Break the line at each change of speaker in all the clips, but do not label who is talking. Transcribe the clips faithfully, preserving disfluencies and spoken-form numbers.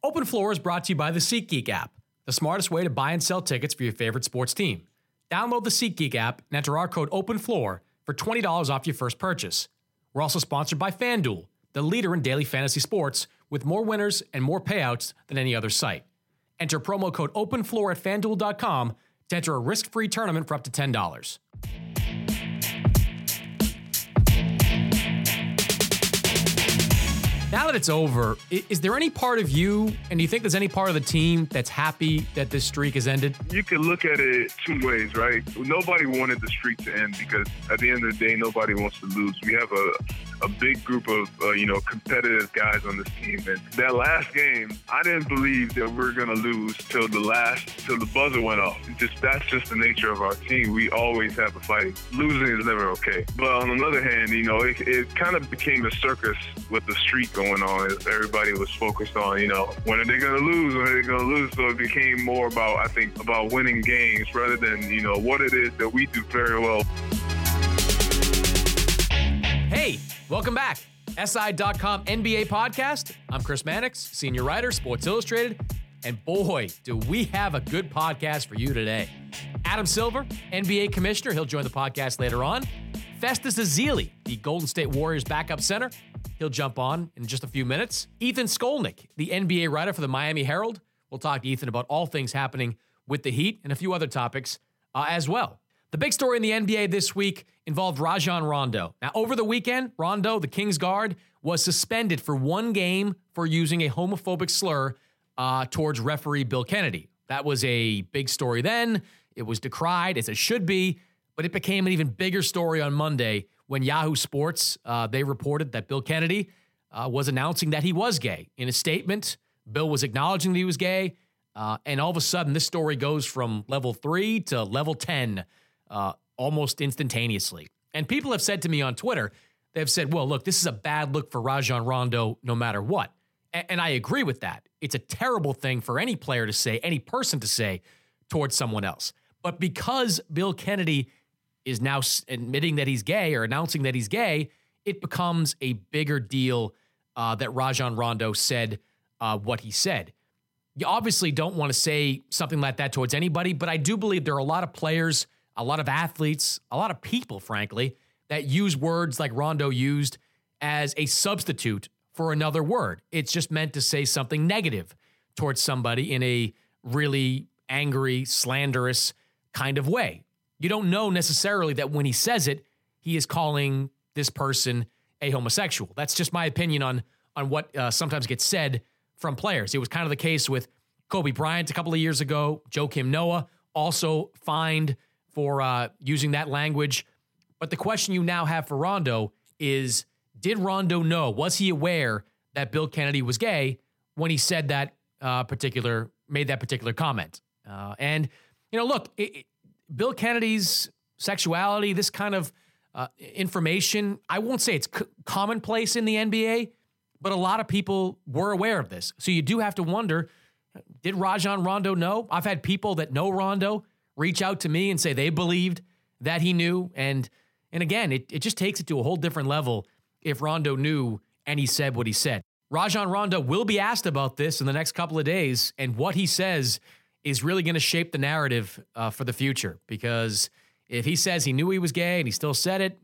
Open Floor is brought to you by the SeatGeek app, the smartest way to buy and sell tickets for your favorite sports team. Download the SeatGeek app and enter our code OPENFLOOR for twenty dollars off your first purchase. We're also sponsored by FanDuel, the leader in daily fantasy sports, with more winners and more payouts than any other site. Enter promo code OPENFLOOR at FanDuel dot com to enter a risk-free tournament for up to ten dollars. Now that it's over, is there any part of you, and do you think there's any part of the team that's happy that this streak has ended?
You can look at it two ways, right? Nobody wanted the streak to end because at the end of the day, nobody wants to lose. We have a, a big group of, uh, you know, competitive guys on this team. And that last game, I didn't believe that we were going to lose till the last, till the buzzer went off. It just That's just the nature of our team. We always have a fight. Losing is never okay. But on the other hand, you know, it, it kind of became a circus with the streak going going on. Everybody was focused on, you know, when are they going to lose? When are they going to lose? So it became more about, I think, about winning games rather than, you know, what it is that we do very well.
Hey, welcome back. S I dot com N B A podcast. I'm Chris Mannix, senior writer, Sports Illustrated. And boy, do we have a good podcast for you today. Adam Silver, N B A commissioner. He'll join the podcast later on. Festus Ezeli, the Golden State Warriors backup center. He'll jump on in just a few minutes. Ethan Skolnick, the N B A writer for the Miami Herald. We'll talk to Ethan about all things happening with the Heat and a few other topics uh, as well. The big story in the N B A this week involved Rajon Rondo. Now, over the weekend, Rondo, the Kings guard, was suspended for one game for using a homophobic slur uh, towards referee Bill Kennedy. That was a big story then. It was decried, as it should be, but it became an even bigger story on Monday when Yahoo Sports, uh, they reported that Bill Kennedy uh, was announcing that he was gay. In a statement, Bill was acknowledging that he was gay, uh, and all of a sudden, this story goes from level three to level ten uh, almost instantaneously. And people have said to me on Twitter, they've said, well, look, this is a bad look for Rajon Rondo no matter what. A- and I agree with that. It's a terrible thing for any player to say, any person to say towards someone else. But because Bill Kennedy is now admitting that he's gay or announcing that he's gay, it becomes a bigger deal uh, that Rajon Rondo said uh, what he said. You obviously don't want to say something like that towards anybody, but I do believe there are a lot of players, a lot of athletes, a lot of people, frankly, that use words like Rondo used as a substitute for another word. It's just meant to say something negative towards somebody in a really angry, slanderous kind of way. You don't know necessarily that when he says it, he is calling this person a homosexual. That's just my opinion on, on what uh, sometimes gets said from players. It was kind of the case with Kobe Bryant a couple of years ago. Joakim Noah also fined for uh, using that language. But the question you now have for Rondo is, did Rondo know, was he aware that Bill Kennedy was gay when he said that uh, particular, made that particular comment? Uh, and, you know, look, it, it, Bill Kennedy's sexuality, this kind of uh, information, I won't say it's c- commonplace in the N B A, but a lot of people were aware of this. So you do have to wonder, did Rajon Rondo know? I've had people that know Rondo reach out to me and say they believed that he knew. And and again, it, it just takes it to a whole different level if Rondo knew and he said what he said. Rajon Rondo will be asked about this in the next couple of days, and what he says is really going to shape the narrative uh, for the future, because if he says he knew he was gay and he still said it,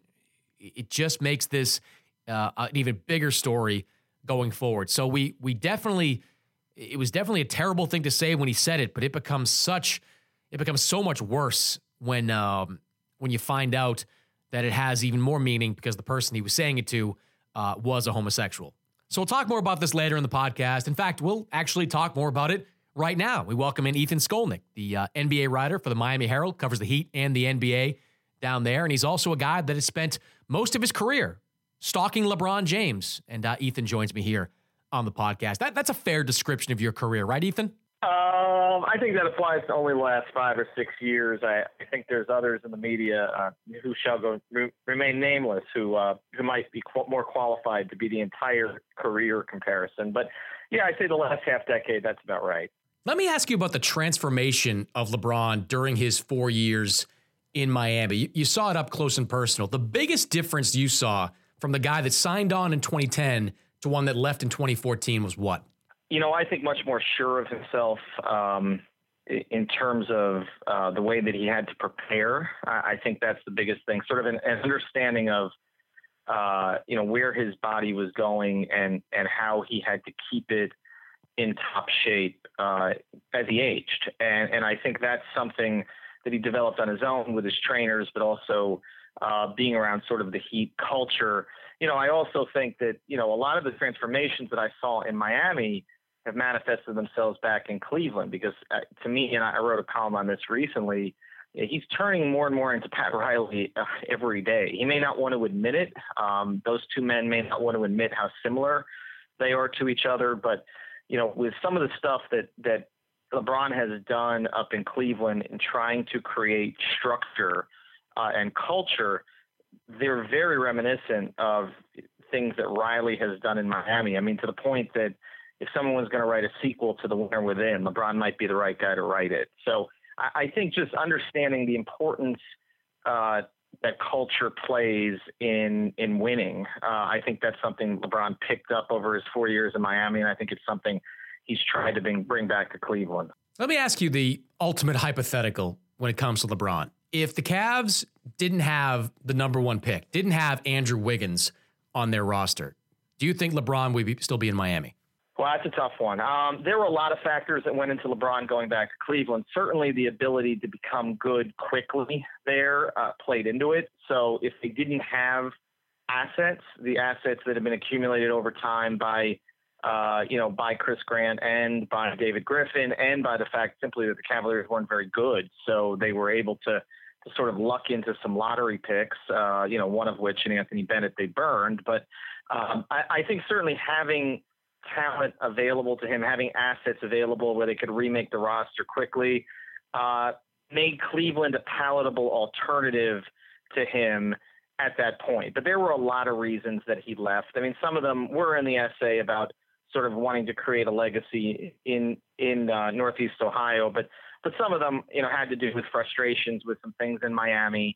it just makes this uh, an even bigger story going forward. So we we definitely, it was definitely a terrible thing to say when he said it, but it becomes such, it becomes so much worse when um, when you find out that it has even more meaning because the person he was saying it to uh, was a homosexual. So we'll talk more about this later in the podcast. In fact, we'll actually talk more about it right now. We welcome in Ethan Skolnick, the uh, N B A writer for the Miami Herald, covers the Heat and the N B A down there. And he's also a guy that has spent most of his career stalking LeBron James. And uh, Ethan joins me here on the podcast. That, that's a fair description of your career, right, Ethan?
Um, I think that applies to only the last five or six years. I, I think there's others in the media uh, who shall go re- remain nameless, who uh, who might be qu- more qualified to be the entire career comparison. But yeah, I'd say the last half decade, that's about right.
Let me ask you about the transformation of LeBron during his four years in Miami. You, you saw it up close and personal. The biggest difference you saw from the guy that signed on in twenty ten to one that left in twenty fourteen was what?
you know, I think much more sure of himself um, in terms of uh, the way that he had to prepare. I, I think that's the biggest thing, sort of an, an understanding of, uh, you know, where his body was going and, and how he had to keep it in top shape uh, as he aged. And, and I think that's something that he developed on his own with his trainers, but also uh, being around sort of the Heat culture. You know, I also think that, you know, a lot of the transformations that I saw in Miami have manifested themselves back in Cleveland, because uh, to me, and I wrote a column on this recently, he's turning more and more into Pat Riley uh, every day. He may not want to admit it. Um, those two men may not want to admit how similar they are to each other, but you know, with some of the stuff that, that LeBron has done up in Cleveland in trying to create structure uh, and culture, they're very reminiscent of things that Riley has done in Miami. I mean, to the point that if someone was going to write a sequel to The Winner Within, LeBron might be the right guy to write it. So I, I think just understanding the importance uh, that culture plays in in winning, uh, I think that's something LeBron picked up over his four years in Miami, and I think it's something he's tried to bring, bring back to Cleveland.
Let me ask you the ultimate hypothetical when it comes to LeBron. If the Cavs didn't have the number one pick, didn't have Andrew Wiggins on their roster, do you think LeBron would be, still be in Miami?
Well, that's a tough one. Um, there were a lot of factors that went into LeBron going back to Cleveland. Certainly the ability to become good quickly there uh, played into it. So if they didn't have assets, the assets that have been accumulated over time by, uh, you know, by Chris Grant and by David Griffin, and by the fact simply that the Cavaliers weren't very good, so they were able to, to sort of luck into some lottery picks, uh, you know, one of which in Anthony Bennett they burned. But um, I, I think certainly having talent available to him, having assets available where they could remake the roster quickly, uh, made Cleveland a palatable alternative to him at that point. But there were a lot of reasons that he left. I mean, some of them were in the essay about sort of wanting to create a legacy in in uh, Northeast Ohio, but but some of them, you know, had to do with frustrations with some things in Miami.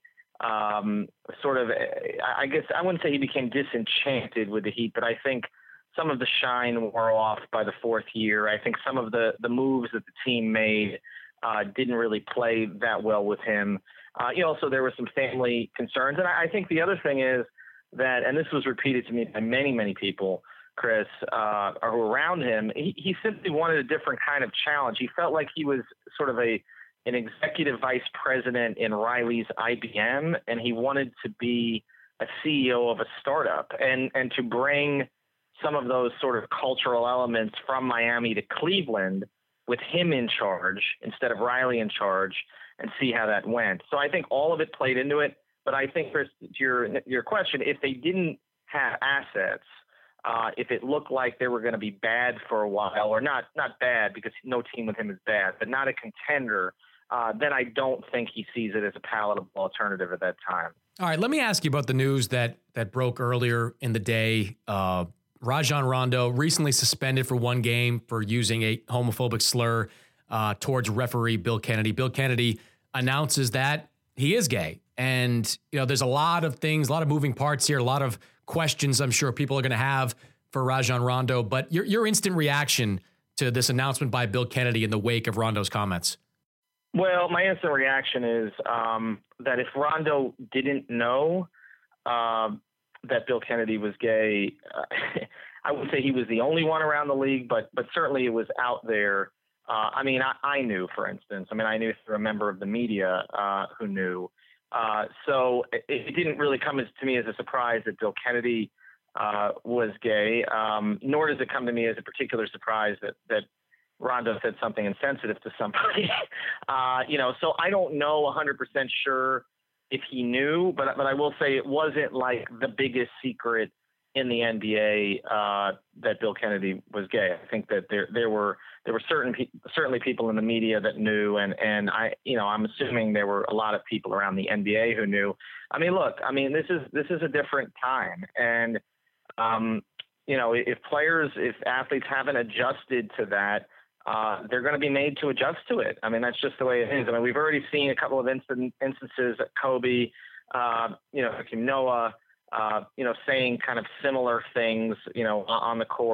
Um, sort of, I guess I wouldn't say he became disenchanted with the Heat, but I think some of the shine wore off by the fourth year. I think some of the, the moves that the team made uh, didn't really play that well with him. Uh, you know, also there were some family concerns. And I, I think the other thing is that, and this was repeated to me by many, many people, Chris, uh, or around him, he, he simply wanted a different kind of challenge. He felt like he was sort of a an executive vice president in Riley's I B M, and he wanted to be a C E O of a startup, and and to bring some of those sort of cultural elements from Miami to Cleveland with him in charge instead of Riley in charge, and see how that went. So I think all of it played into it. But I think, Chris, to your, your question, if they didn't have assets, uh, if it looked like they were going to be bad for a while, or not, not bad because no team with him is bad, but not a contender, uh, then I don't think he sees it as a palatable alternative at that time.
All right, let me ask you about the news that that broke earlier in the day. Uh, Rajon Rondo recently suspended for one game for using a homophobic slur uh, towards referee Bill Kennedy. Bill Kennedy announces that he is gay. And, you know, there's a lot of things, a lot of moving parts here, a lot of questions I'm sure people are going to have for Rajon Rondo. But your your instant reaction to this announcement by Bill Kennedy in the wake of Rondo's comments?
Well, my instant reaction is um, that if Rondo didn't know uh, that Bill Kennedy was gay, uh, I would say he was the only one around the league, but but certainly it was out there. Uh, I mean, I, I knew, for instance. I mean, I knew through a member of the media uh, who knew. Uh, so it, it didn't really come as, to me as a surprise that Bill Kennedy uh, was gay, um, nor does it come to me as a particular surprise that, that Rondo said something insensitive to somebody. uh, you know, so I don't know one hundred percent sure if he knew, but but I will say it wasn't like the biggest secret in the N B A uh, that Bill Kennedy was gay. I think that there there were there were certain pe- certainly people in the media that knew, and and I you know I'm assuming there were a lot of people around the N B A who knew. I mean, look, I mean this is this is a different time, and um, you know if players, if athletes haven't adjusted to that, uh, they're going to be made to adjust to it. I mean that's just the way it is. I mean we've already seen a couple of instant, instances at Kobe, uh, you know, Hakeem Noah. Uh, you know, saying kind of similar things, you know, on the court.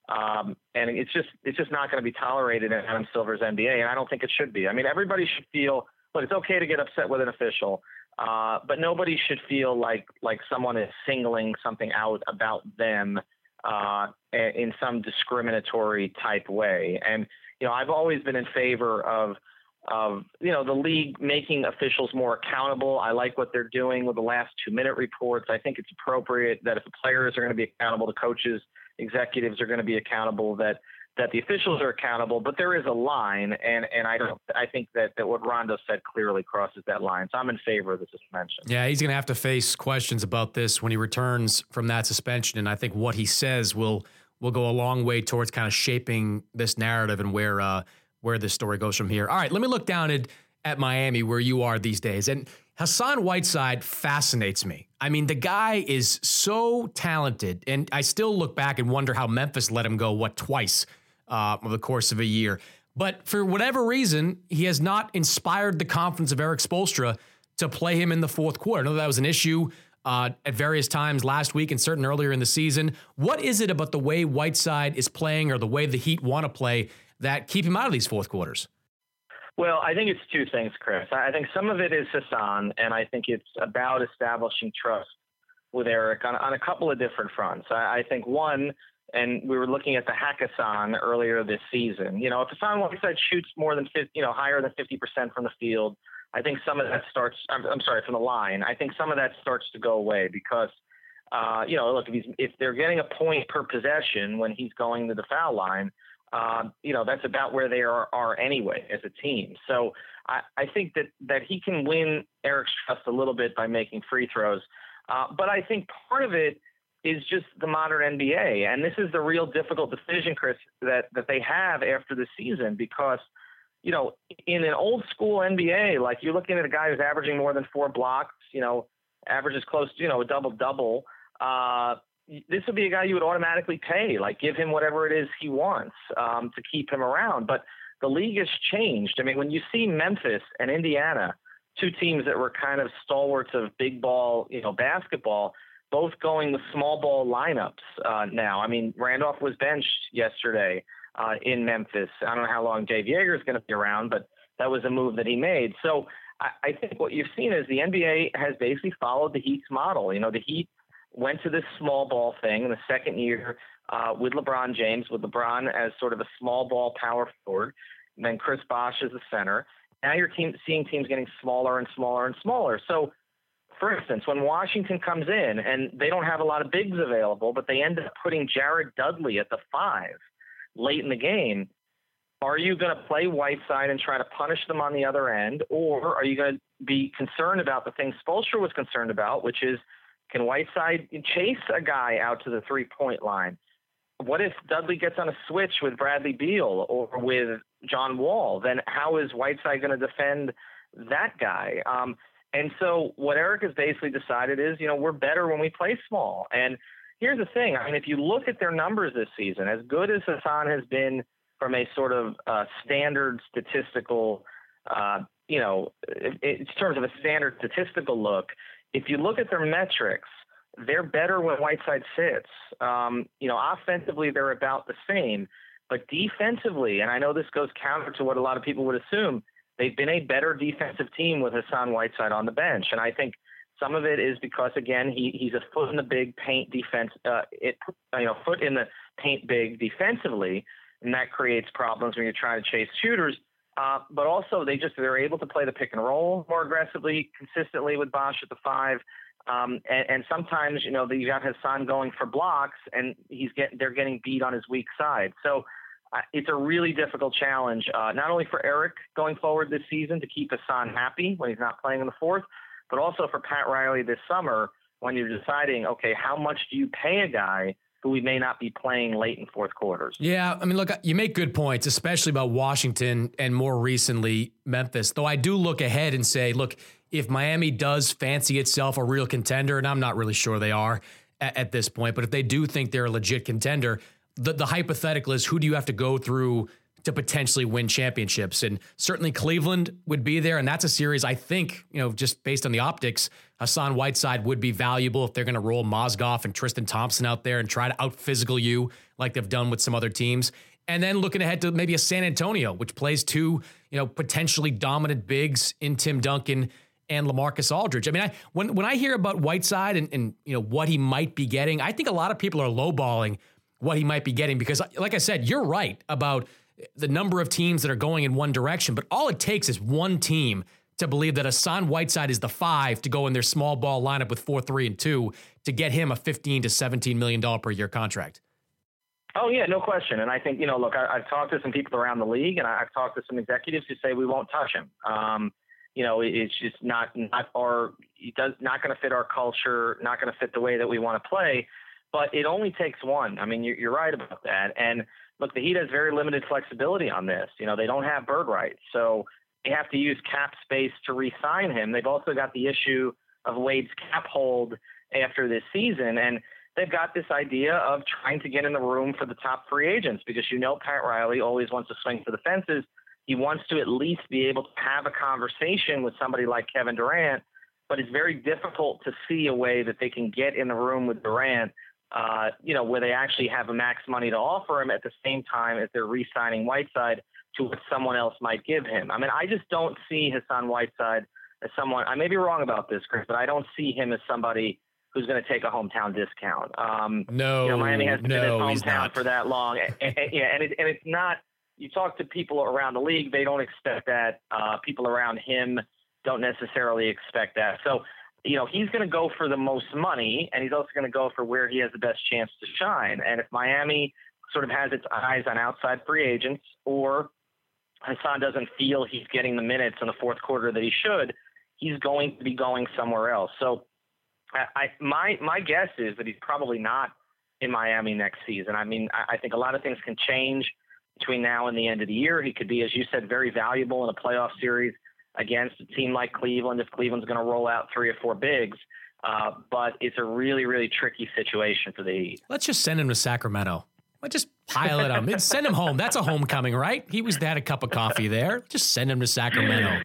Um, and it's just it's just not going to be tolerated in Adam Silver's N B A, and I don't think it should be. I mean, everybody should feel, look, it's okay to get upset with an official, uh, but nobody should feel like like someone is singling something out about them uh, in some discriminatory type way. And, you know, I've always been in favor of, of, you know, the league making officials more accountable. I like what they're doing with the last two minute reports. I think it's appropriate that if the players are going to be accountable, the coaches, executives are going to be accountable, that, that the officials are accountable, but there is a line. And, and I don't, I think that, that what Rondo said clearly crosses that line. So I'm in favor of the suspension.
Yeah. He's going to have to face questions about this when he returns from that suspension. And I think what he says will, will go a long way towards kind of shaping this narrative and where, uh, where this story goes from here. All right, let me look down at, at Miami, where you are these days. And Hassan Whiteside fascinates me. I mean, the guy is so talented, and I still look back and wonder how Memphis let him go, what, twice uh, over the course of a year. But for whatever reason, he has not inspired the confidence of Erik Spoelstra to play him in the fourth quarter. I know that was an issue uh, at various times last week and certain earlier in the season. What is it about the way Whiteside is playing or the way the Heat want to play that keep him out of these fourth quarters?
Well, I think it's two things, Chris. I think some of it is Hassan, and I think it's about establishing trust with Erik on, on a couple of different fronts. I, I think one, and we were looking at the Hackathon earlier this season, you know, if Hassan Whiteside shoots more than fifty, you know, higher than fifty percent from the field, I think some of that starts, I'm, I'm sorry, from the line, I think some of that starts to go away because, uh, you know, look, if, he's, if they're getting a point per possession when he's going to the foul line, Uh, you know, that's about where they are, are anyway as a team. So I, I think that, that he can win Erik's trust a little bit by making free throws. Uh, but I think part of it is just the modern N B A. And this is the real difficult decision, Chris, that, that they have after the season because, you know, in an old school N B A, like you're looking at a guy who's averaging more than four blocks, you know, averages close to, you know, a double-double, uh, this would be a guy you would automatically pay, like give him whatever it is he wants um, to keep him around. But the league has changed. I mean, when you see Memphis and Indiana, two teams that were kind of stalwarts of big ball, you know, basketball, both going with small ball lineups uh, now. I mean, Randolph was benched yesterday uh, in Memphis. I don't know how long Dave Yeager is going to be around, but that was a move that he made. So I, I think what you've seen is the N B A has basically followed the Heat's model. You know, the Heat went to this small ball thing in the second year uh, with LeBron James, with LeBron as sort of a small ball power forward, and then Chris Bosh as the center. Now you're team, seeing teams getting smaller and smaller and smaller. So, for instance, when Washington comes in and they don't have a lot of bigs available, but they end up putting Jared Dudley at the five late in the game, are you going to play Whiteside and try to punish them on the other end, or are you going to be concerned about the things Spoelstra was concerned about, which is, can Whiteside chase a guy out to the three-point line? What if Dudley gets on a switch with Bradley Beal or with John Wall? Then how is Whiteside going to defend that guy? Um, and so what Erik has basically decided is, you know, we're better when we play small. And here's the thing. I mean, if you look at their numbers this season, as good as Hassan has been from a sort of uh, standard statistical, uh, you know, in, in terms of a standard statistical look, if you look at their metrics, they're better when Whiteside sits. Um, you know, offensively, they're about the same. But defensively, and I know this goes counter to what a lot of people would assume, they've been a better defensive team with Hassan Whiteside on the bench. And I think some of it is because, again, he, he's a foot in the big paint defense, uh, it, you know, foot in the paint big defensively, and that creates problems when you're trying to chase shooters. Uh, but also they just, they're able to play the pick and roll more aggressively, consistently with Bosh at the five. Um, and, and sometimes, you know, you got Hassan going for blocks and he's getting, they're getting beat on his weak side. So uh, it's a really difficult challenge, uh, not only for Erik going forward this season to keep Hassan happy when he's not playing in the fourth, but also for Pat Riley this summer when you're deciding, okay, how much do you pay a guy who we may not be playing late in fourth quarters?
Yeah, I mean, look, you make good points, especially about Washington and more recently Memphis. Though I do look ahead and say, look, if Miami does fancy itself a real contender, and I'm not really sure they are at, at this point, but if they do think they're a legit contender, the, the hypothetical is who do you have to go through to potentially win championships. And certainly Cleveland would be there. And that's a series I think, you know, just based on the optics, Hassan Whiteside would be valuable if they're going to roll Mozgov and Tristan Thompson out there and try to out physical you like they've done with some other teams. And then looking ahead to maybe a San Antonio, which plays two, you know, potentially dominant bigs in Tim Duncan and LaMarcus Aldridge. I mean, I, when, when I hear about Whiteside and, and, you know, what he might be getting, I think a lot of people are lowballing what he might be getting because, like I said, you're right about the number of teams that are going in one direction, but all it takes is one team to believe that Hassan Whiteside is the five to go in their small ball lineup with four, three, and two to get him a fifteen to seventeen million dollars per year contract.
Oh, yeah, no question. And I think, you know, look, I, I've talked to some people around the league, and I've talked to some executives who say we won't touch him. Um, you know, it, it's just not not our it does not going to fit our culture, not going to fit the way that we want to play. But it only takes one. I mean, you're, you're right about that. And look, the Heat has very limited flexibility on this. You know, they don't have bird rights, so they have to use cap space to re-sign him. They've also got the issue of Wade's cap hold after this season, and they've got this idea of trying to get in the room for the top free agents because, you know, Pat Riley always wants to swing for the fences. He wants to at least be able to have a conversation with somebody like Kevin Durant, but it's very difficult to see a way that they can get in the room with Durant, uh, you know, where they actually have a max money to offer him at the same time as they're re-signing Whiteside to what someone else might give him. I mean, I just don't see Hassan Whiteside as someone, I may be wrong about this, Chris, but I don't see him as somebody who's going to take a hometown discount. Um,
no,
you know, Miami hasn't
no,
been his hometown for that long. and, and, yeah, and, it, and it's not, you talk to people around the league, they don't expect that. Uh, people around him don't necessarily expect that. So, you know, he's going to go for the most money, and he's also going to go for where he has the best chance to shine. And if Miami sort of has its eyes on outside free agents, or Hassan doesn't feel he's getting the minutes in the fourth quarter that he should, he's going to be going somewhere else. So I, my my guess is that he's probably not in Miami next season. I mean, I, I think a lot of things can change between now and the end of the year. He could be, as you said, very valuable in a playoff series against a team like Cleveland if Cleveland's going to roll out three or four bigs. Uh, but it's a really, really tricky situation for the Heat.
Let's just send him to Sacramento. Let's just pile it on. Send him home. That's a homecoming, right? He was had a cup of coffee there. Just send him to Sacramento.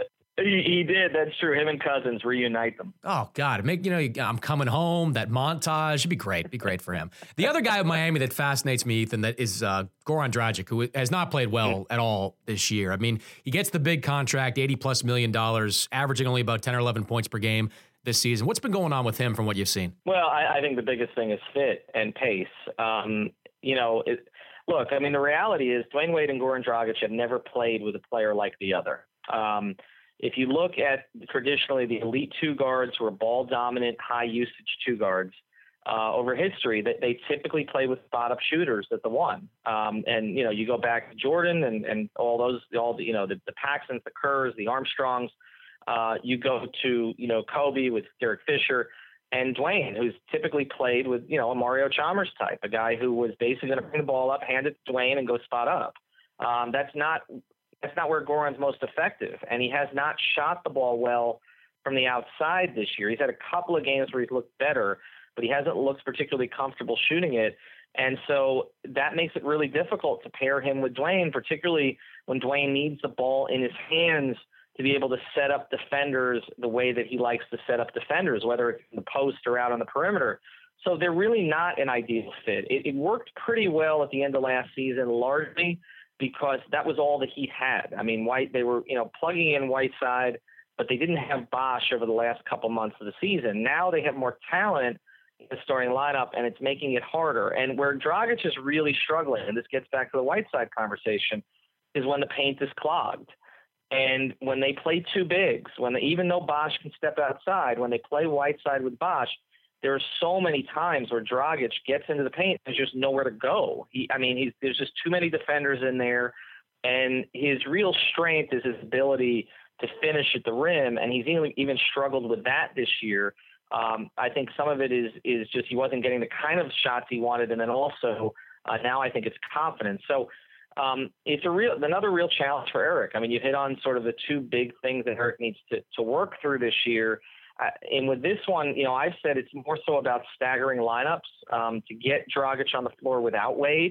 He, he did. That's true. Him and Cousins reunite them.
Oh God, make you know I'm coming home. That montage should be great. It'd be great for him. The other guy in Miami that fascinates me, Ethan, that is uh, Goran Dragic, who has not played well at all this year. I mean, he gets the big contract, eighty plus million dollars, averaging only about ten or eleven points per game this season. What's been going on with him from what you've seen?
Well, I, I think the biggest thing is fit and pace. Um, you know, it, look, I mean, the reality is Dwayne Wade and Goran Dragic have never played with a player like the other. Um, If you look at traditionally the elite two guards who are ball dominant, high usage two guards uh, over history, that they typically play with spot up shooters at the one. Um, and, you know, you go back to Jordan and, and all those, all the, you know, the, the Paxsons, the Kerrs, the Armstrongs, uh, you go to, you know, Kobe with Derek Fisher and Dwayne, who's typically played with, you know, a Mario Chalmers type, a guy who was basically going to bring the ball up, hand it to Dwayne and go spot up. Um, that's not, That's not where Goran's most effective, and he has not shot the ball well from the outside this year. He's had a couple of games where he's looked better, but he hasn't looked particularly comfortable shooting it, and so that makes it really difficult to pair him with Dwayne, particularly when Dwayne needs the ball in his hands to be able to set up defenders the way that he likes to set up defenders, whether it's in the post or out on the perimeter. So they're really not an ideal fit. It, it worked pretty well at the end of last season, largely because that was all that he had. I mean, White, they were, you know, plugging in Whiteside, but they didn't have Bosh over the last couple months of the season. Now they have more talent in the starting lineup, and it's making it harder. And where Dragic is really struggling, and this gets back to the Whiteside conversation, is when the paint is clogged. And when they play two bigs, when they, even though Bosh can step outside, when they play Whiteside with Bosh, there are so many times where Dragic gets into the paint and there's just nowhere to go. He, I mean, he's, there's just too many defenders in there, and his real strength is his ability to finish at the rim, and he's even, even struggled with that this year. Um, I think some of it is is just he wasn't getting the kind of shots he wanted, and then also uh, now I think it's confidence. So um, it's a real another real challenge for Eric. I mean, you hit on sort of the two big things that Eric needs to to work through this year. Uh, and with this one, you know, I've said it's more so about staggering lineups um, to get Dragic on the floor without Wade.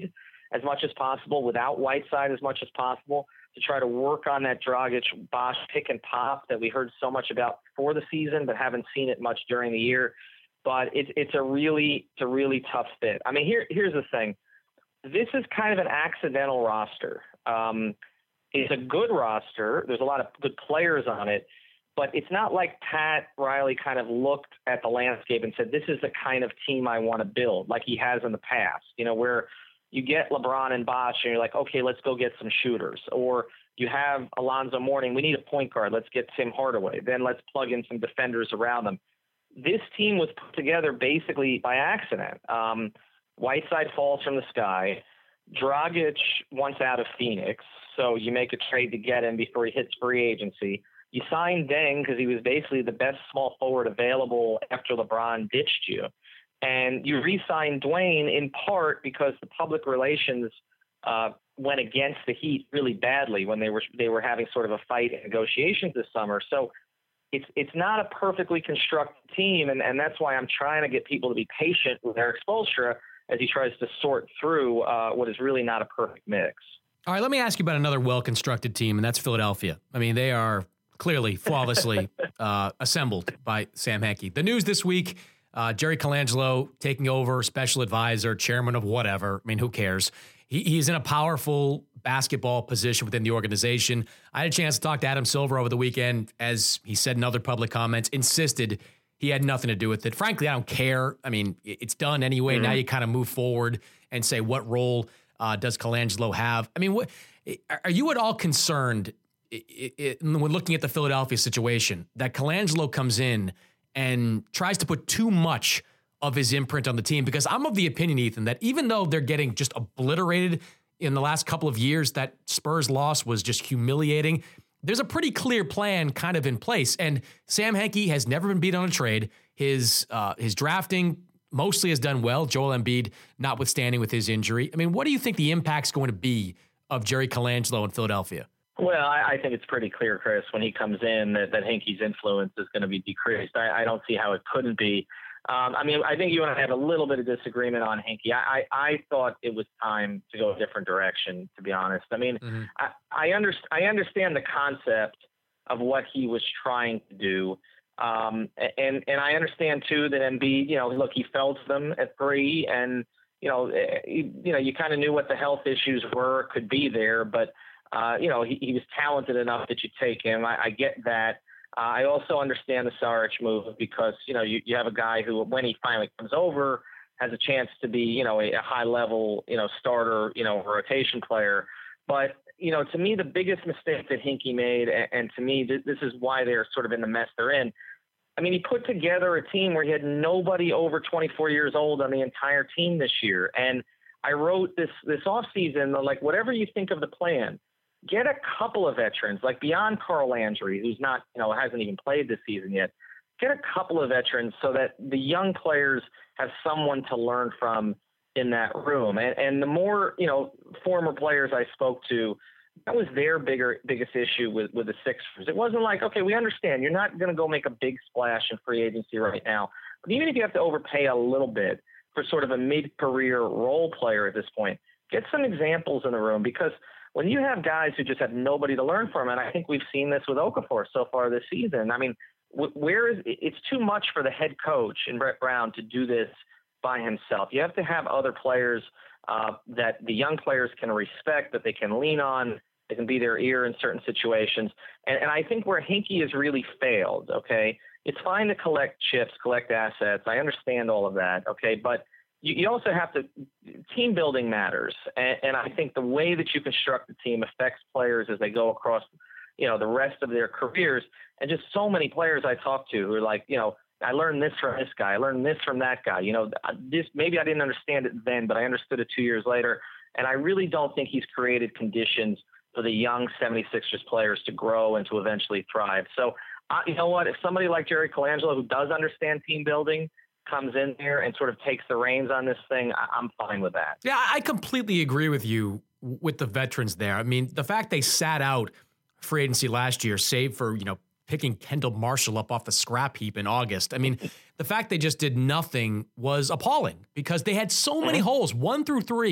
as much as possible, without Whiteside as much as possible, to try to work on that Dragic, Bosh pick and pop that we heard so much about before the season, but haven't seen it much during the year. But it's it's a really it's a really tough fit. I mean, here here's the thing. This is kind of an accidental roster. Um, it's a good roster. There's a lot of good players on it, but it's not like Pat Riley kind of looked at the landscape and said, this is the kind of team I want to build, like he has in the past, you know, where you get LeBron and Bosh and you're like, okay, let's go get some shooters. Or you have Alonzo Mourning. We need a point guard. Let's get Tim Hardaway. Then let's plug in some defenders around them. This team was put together basically by accident. Um, Whiteside falls from the sky. Dragic wants out of Phoenix, so you make a trade to get him before he hits free agency. You sign Deng because he was basically the best small forward available after LeBron ditched you. And you re-sign Dwayne in part because the public relations uh, went against the Heat really badly when they were they were having sort of a fight in negotiations this summer. So it's it's not a perfectly constructed team, and, and that's why I'm trying to get people to be patient with Erik Spoelstra as he tries to sort through uh, what is really not a perfect mix.
All right, let me ask you about another well-constructed team, and that's Philadelphia. I mean, they are clearly flawlessly uh, assembled by Sam Hinkie. The news this week, uh, Jerry Colangelo taking over, special advisor, chairman of whatever. I mean, who cares? He, he's in a powerful basketball position within the organization. I had a chance to talk to Adam Silver over the weekend, as he said in other public comments, insisted he had nothing to do with it. Frankly, I don't care. I mean, it's done anyway. Mm-hmm. Now you kind of move forward and say, what role uh, does Colangelo have? I mean, what, are you at all concerned it, it, when looking at the Philadelphia situation that Colangelo comes in and tries to put too much of his imprint on the team? Because I'm of the opinion, Ethan, that even though they're getting just obliterated in the last couple of years, that Spurs loss was just humiliating. There's a pretty clear plan kind of in place. And Sam Hinkie has never been beat on a trade. His uh, his drafting mostly has done well, Joel Embiid notwithstanding with his injury. I mean, what do you think the impact's going to be of Jerry Colangelo in Philadelphia?
Well, I, I think it's pretty clear, Chris, when he comes in that, that Hinkie's influence is going to be decreased. I, I don't see how it couldn't be. Um, I mean, I think you and I have a little bit of disagreement on Hinkie. I, I, I thought it was time to go a different direction, to be honest. I mean, mm-hmm. I, I, under, I understand the concept of what he was trying to do. Um, and, and I understand, too, that Embiid, you know, look, he felt them at three. And, you know, you, you know, you kind of knew what the health issues were, could be there. But, uh, you know, he, he was talented enough that you take him. I, I get that. Uh, I also understand the Saric move because, you know, you, you have a guy who, when he finally comes over, has a chance to be, you know, a, a high level, you know, starter, you know, rotation player. But, you know, to me, the biggest mistake that Hinkie made, and, and to me, th- this is why they're sort of in the mess they're in. I mean, he put together a team where he had nobody over twenty-four years old on the entire team this year. And I wrote this, this offseason, like, whatever you think of the plan, get a couple of veterans, like beyond Carl Landry, who's not, you know, hasn't even played this season yet. Get a couple of veterans so that the young players have someone to learn from in that room. And, and the more, you know, former players I spoke to, that was their bigger, biggest issue with, with the Sixers. It wasn't like, okay, we understand you're not going to go make a big splash in free agency right now. But even if you have to overpay a little bit for sort of a mid-career role player at this point, get some examples in the room, because when you have guys who just have nobody to learn from, and I think we've seen this with Okafor so far this season. I mean, wh- where is it's too much for the head coach and Brett Brown to do this by himself. You have to have other players uh, that the young players can respect, that they can lean on, they can be their ear in certain situations. And, and I think where Hinkie has really failed, okay, it's fine to collect chips, collect assets. I understand all of that, okay, but You, you also have to – team building matters. And, and I think the way that you construct the team affects players as they go across, you know, the rest of their careers. And just so many players I talk to who are like, you know, I learned this from this guy. I learned this from that guy. You know, this maybe I didn't understand it then, but I understood it two years later. And I really don't think he's created conditions for the young seventy-sixers players to grow and to eventually thrive. So, uh, you know what? If somebody like Jerry Colangelo, who does understand team building, comes in there and sort of takes the reins on this thing, I'm fine with that.
Yeah, I completely agree with you with the veterans there. I mean, the fact they sat out free agency last year, save for, you know, picking Kendall Marshall up off the scrap heap in August. I mean, the fact they just did nothing was appalling because they had so many holes, one through three.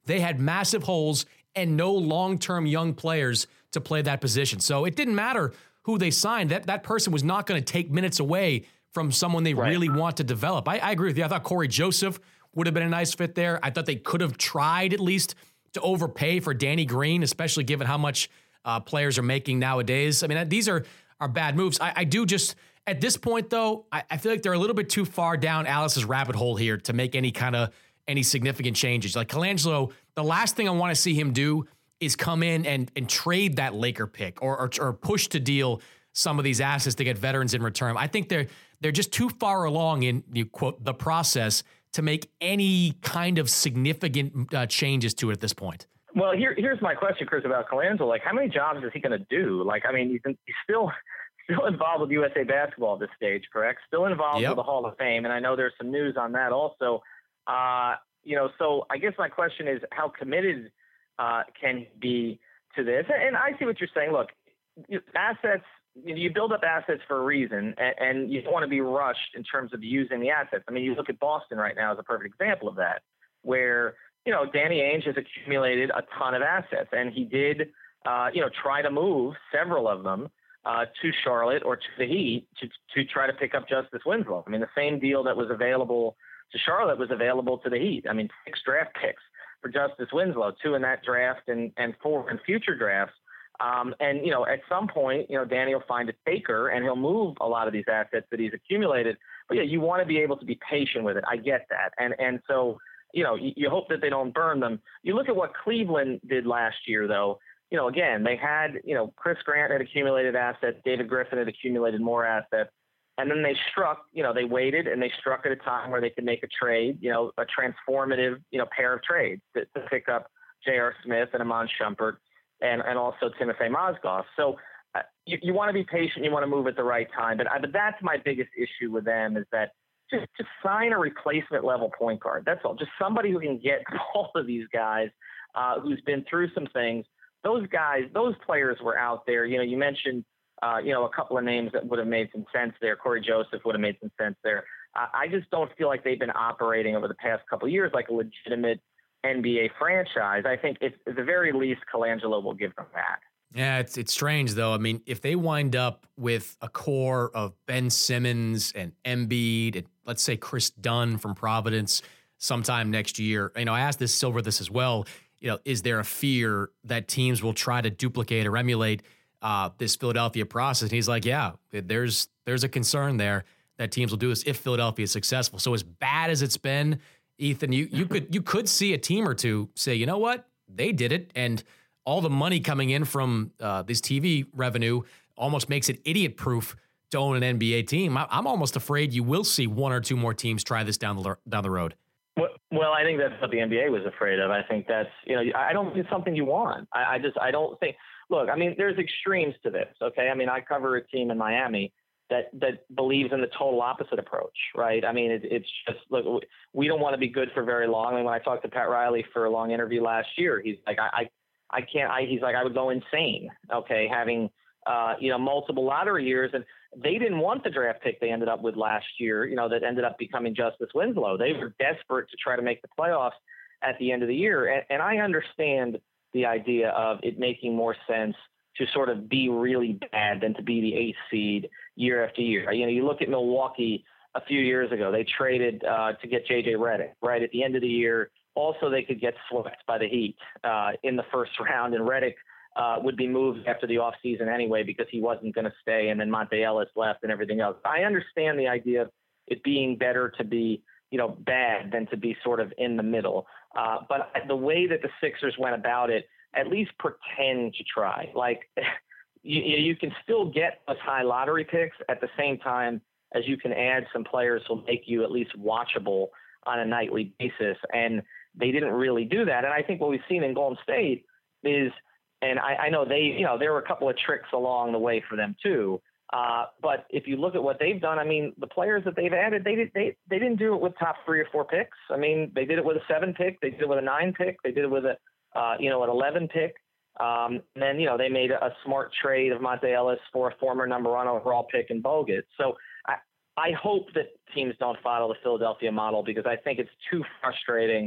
they had massive holes and no long-term young players to play that position. So it didn't matter who they signed. That that person was not going to take minutes away from someone they right. really want to develop. I, I agree with you. I thought Corey Joseph would have been a nice fit there. I thought they could have tried at least to overpay for Danny Green, especially given how much uh, players are making nowadays. I mean, these are, are bad moves. I, I do just, at this point, though, I, I feel like they're a little bit too far down Alice's rabbit hole here to make any kind of any significant changes. Like Colangelo, the last thing I want to see him do is come in and and trade that Laker pick or, or or push to deal some of these assets to get veterans in return. I think they're they're just too far along in, you quote, the process to make any kind of significant uh, changes to it at this point.
Well, here here's my question, Chris, about Colangelo. Like, how many jobs is he going to do? Like, I mean, he's, he's still still involved with U S A Basketball at this stage, correct? Still involved yep. with the Hall of Fame, and I know there's some news on that also. Uh, you know, so I guess my question is, how committed uh, can he be to this? And I see what you're saying. Look, assets, you build up assets for a reason, and, and you don't want to be rushed in terms of using the assets. I mean, you look at Boston right now as a perfect example of that, where, you know, Danny Ainge has accumulated a ton of assets, and he did, uh, you know, try to move several of them uh, to Charlotte or to the Heat to, to try to pick up Justice Winslow. I mean, the same deal that was available to Charlotte was available to the Heat. I mean, six draft picks for Justice Winslow, two in that draft and, and four in future drafts. Um, and, you know, at some point, you know, Danny will find a taker and he'll move a lot of these assets that he's accumulated. But yeah, you want to be able to be patient with it. I get that. And, and so, you know, you, you hope that they don't burn them. You look at what Cleveland did last year, though. You know, again, they had, you know, Chris Grant had accumulated assets. David Griffin had accumulated more assets. And then they struck, you know, they waited and they struck at a time where they could make a trade, you know, a transformative, you know, pair of trades to, to pick up J R. Smith and Iman Shumpert and, and also Timofey Mozgov. So uh, you, you want to be patient. You want to move at the right time. But, I, but that's my biggest issue with them is that just, just sign a replacement level point guard. That's all. Just somebody who can get all of these guys uh, who's been through some things. Those guys, those players were out there. You know, you mentioned, Uh, you know, a couple of names that would have made some sense there. Corey Joseph would have made some sense there. Uh, I just don't feel like they've been operating over the past couple of years like a legitimate N B A franchise. I think it's, at the very least, Colangelo will give them that.
Yeah, it's it's strange, though. I mean, if they wind up with a core of Ben Simmons and Embiid and, let's say, Chris Dunn from Providence sometime next year, you know, I asked this Silver this as well, you know, is there a fear that teams will try to duplicate or emulate Uh, this Philadelphia process? And he's like, yeah, there's there's a concern there that teams will do this if Philadelphia is successful. So as bad as it's been, Ethan, you you could you could see a team or two say, you know what, they did it, and all the money coming in from uh, this T V revenue almost makes it idiot proof to own an N B A team. I, I'm almost afraid you will see one or two more teams try this down the down the road.
Well, well, I think that's what the N B A was afraid of. I think that's, you know, I don't think it's something you want. I, I just I don't think. Look, I mean, there's extremes to this, okay? I mean, I cover a team in Miami that that believes in the total opposite approach, right? I mean, it, it's just, look, we don't want to be good for very long. I mean, when I talked to Pat Riley for a long interview last year, he's like, I, I, I can't, I, he's like, I would go insane, okay, having, uh, you know, multiple lottery years. And they didn't want the draft pick they ended up with last year, you know, that ended up becoming Justice Winslow. They were desperate to try to make the playoffs at the end of the year. And, and I understand the idea of it making more sense to sort of be really bad than to be the eighth seed year after year. You know, you look at Milwaukee a few years ago, they traded uh, to get J J Redick, right? At the end of the year, also they could get swept by the Heat uh, in the first round, and Redick uh, would be moved after the offseason anyway because he wasn't going to stay, and then Monte Ellis left and everything else. I understand the idea of it being better to be, you know, bad than to be sort of in the middle. Uh, but the way that the Sixers went about it, at least pretend to try. Like, you, you can still get those high lottery picks at the same time as you can add some players who will make you at least watchable on a nightly basis. And they didn't really do that. And I think what we've seen in Golden State is, and I, I know they, you know, there were a couple of tricks along the way for them too. Uh, but if you look at what they've done, I mean, the players that they've added, they did, they, they didn't do it with top three or four picks. I mean, they did it with a seven pick. They did it with a nine pick. They did it with a, uh, you know, an eleven pick. Um, and then, you know, they made a, a smart trade of Monte Ellis for a former number one overall pick in Bogut. So I, I hope that teams don't follow the Philadelphia model because I think it's too frustrating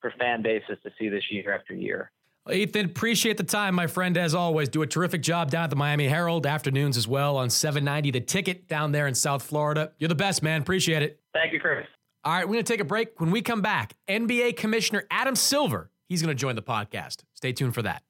for fan bases to see this year after year.
Well, Ethan, appreciate the time, my friend, as always. Do a terrific job down at the Miami Herald, afternoons as well on seven ninety The Ticket down there in South Florida. You're the best, man. Appreciate it.
Thank you, Chris.
All right, we're going to take a break. When we come back, N B A Commissioner Adam Silver, he's going to join the podcast. Stay tuned for that.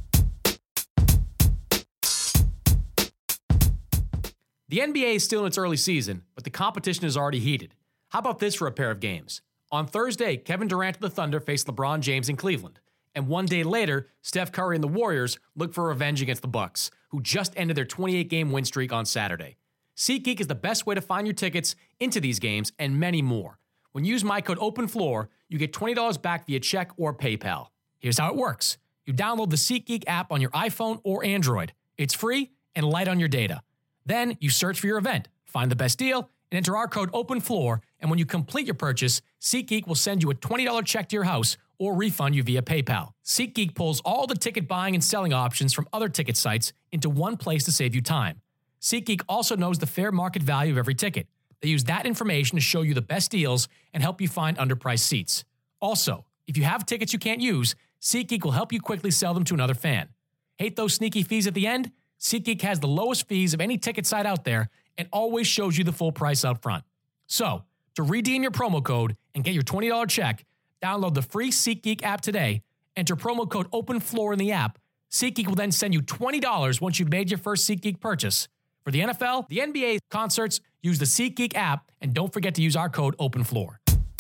The N B A is still in its early season, but the competition is already heated. How about this for a pair of games? On Thursday, Kevin Durant and the Thunder faced LeBron James in Cleveland. And one day later, Steph Curry and the Warriors look for revenge against the Bucks, who just ended their twenty-eight game win streak on Saturday. SeatGeek is the best way to find your tickets into these games and many more. When you use my code OPENFLOOR, you get twenty dollars back via check or PayPal. Here's how it works. You download the SeatGeek app on your iPhone or Android. It's free and light on your data. Then you search for your event, find the best deal, and enter our code OPENFLOOR, and when you complete your purchase, SeatGeek will send you a twenty dollars check to your house or refund you via PayPal. SeatGeek pulls all the ticket buying and selling options from other ticket sites into one place to save you time. SeatGeek also knows the fair market value of every ticket. They use that information to show you the best deals and help you find underpriced seats. Also, if you have tickets you can't use, SeatGeek will help you quickly sell them to another fan. Hate those sneaky fees at the end? SeatGeek has the lowest fees of any ticket site out there and always shows you the full price up front. So, to redeem your promo code and get your twenty dollars check, download the free SeatGeek app today, enter promo code OPENFLOOR in the app. SeatGeek will then send you twenty dollars once you've made your first SeatGeek purchase. For the N F L, the N B A concerts, use the SeatGeek app, and don't forget to use our code OPENFLOOR.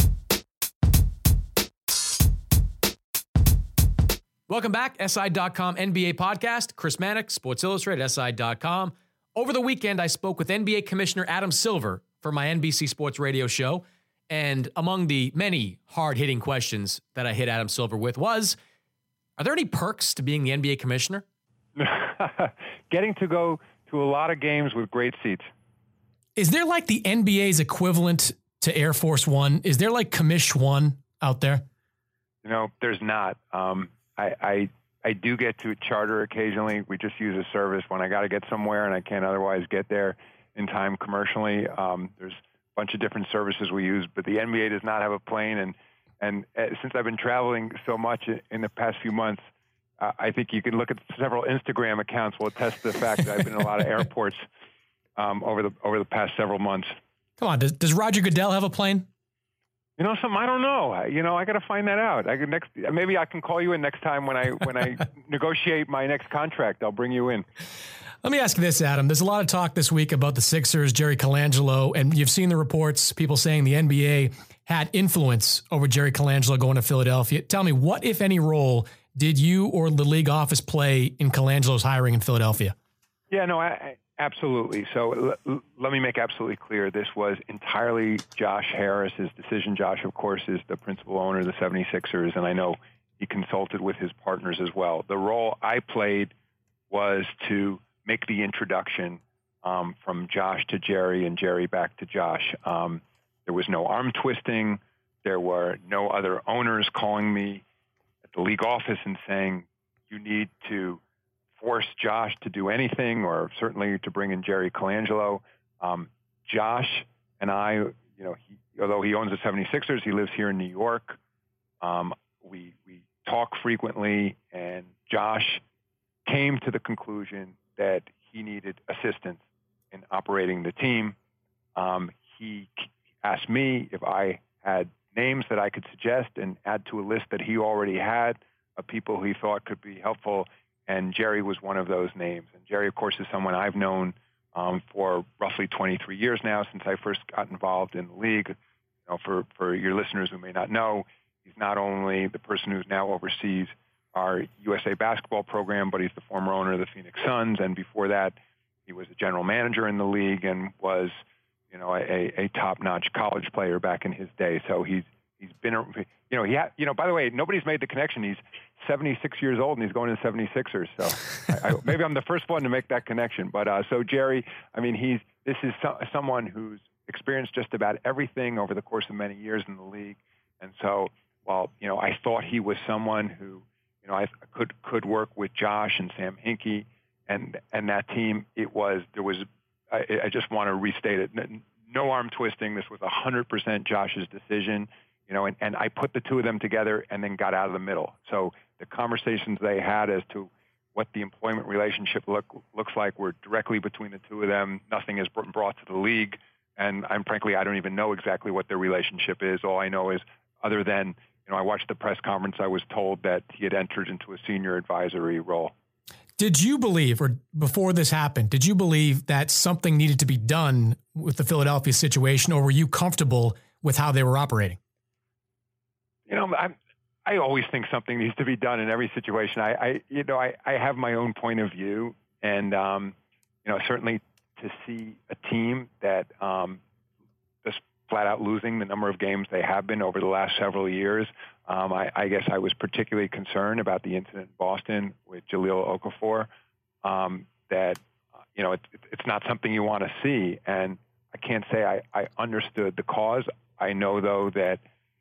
Welcome back, S I dot com N B A podcast. Chris Mannix, Sports Illustrated, S I dot com. Over the weekend, I spoke with N B A Commissioner Adam Silver for my N B C Sports radio show. And among the many hard-hitting questions that I hit Adam Silver with was, are there any perks to being the N B A Commissioner?
Getting to go to a lot of games with great seats.
Is there like the N B A's equivalent to Air Force One? Is there like Commish One out there?
You know, there's not. Um, I, I I do get to charter occasionally. We just use a service when I got to get somewhere and I can't otherwise get there in time commercially. Um, there's a bunch of different services we use, but the N B A does not have a plane. And and uh, since I've been traveling so much in the past few months, uh, I think you can look at several Instagram accounts will attest to the fact that I've been in a lot of airports um, over the over the past several months.
Come on, does, does Roger Goodell have a plane?
You know, something I don't know. You know, I got to find that out. I can next maybe I can call you in next time when I when I negotiate my next contract. I'll bring you in.
Let me ask you this, Adam. There's a lot of talk this week about the Sixers, Jerry Colangelo, and you've seen the reports, people saying the N B A had influence over Jerry Colangelo going to Philadelphia. Tell me, what, if any, role did you or the league office play in Colangelo's hiring in Philadelphia?
Yeah, no, I, I, absolutely. So l- l- let me make absolutely clear, this was entirely Josh Harris's decision. Josh, of course, is the principal owner of the seventy-sixers, and I know he consulted with his partners as well. The role I played was to make the introduction um, from Josh to Jerry and Jerry back to Josh. Um, there was no arm twisting. There were no other owners calling me at the league office and saying, you need to force Josh to do anything, or certainly to bring in Jerry Colangelo. Um, Josh and I, you know, he, although he owns the seventy-sixers, he lives here in New York. Um, we, we talk frequently, and Josh came to the conclusion that he needed assistance in operating the team. Um, he asked me if I had names that I could suggest and add to a list that he already had of people he thought could be helpful, and Jerry was one of those names. And Jerry, of course, is someone I've known um, for roughly twenty-three years now, since I first got involved in the league. You know, for, for your listeners who may not know, he's not only the person who now oversees our U S A basketball program, but he's the former owner of the Phoenix Suns, and before that, he was a general manager in the league and was, you know, a, a top-notch college player back in his day. So he's he's been, you know, he ha, you know. By the way, nobody's made the connection. He's seventy-six years old and he's going to the seventy-sixers. So I, I, maybe I'm the first one to make that connection. But uh, so Jerry, I mean, he's this is so, someone who's experienced just about everything over the course of many years in the league, and so while you know, I thought he was someone who, you know, I could could work with Josh and Sam Hinkie and and that team. It was there was I, I just want to restate it. No arm twisting. This was one hundred percent Josh's decision, you know, and, and I put the two of them together and then got out of the middle. So the conversations they had as to what the employment relationship look, looks like were directly between the two of them. Nothing is brought to the league. And I'm frankly, I don't even know exactly what their relationship is. All I know is, other than, you know, I watched the press conference, I was told that he had entered into a senior advisory role.
Did you believe, or before this happened, did you believe that something needed to be done with the Philadelphia situation, or were you comfortable with how they were operating?
You know, I I always think something needs to be done in every situation. I, I you know, I, I have my own point of view, and um, you know, certainly to see a team that um, just flat out losing the number of games they have been over the last several years. Um, I, I guess I was particularly concerned about the incident in Boston with Jahlil Okafor. Um, that you know, it, it's not something you want to see, and I can't say I, I understood the cause. I know though that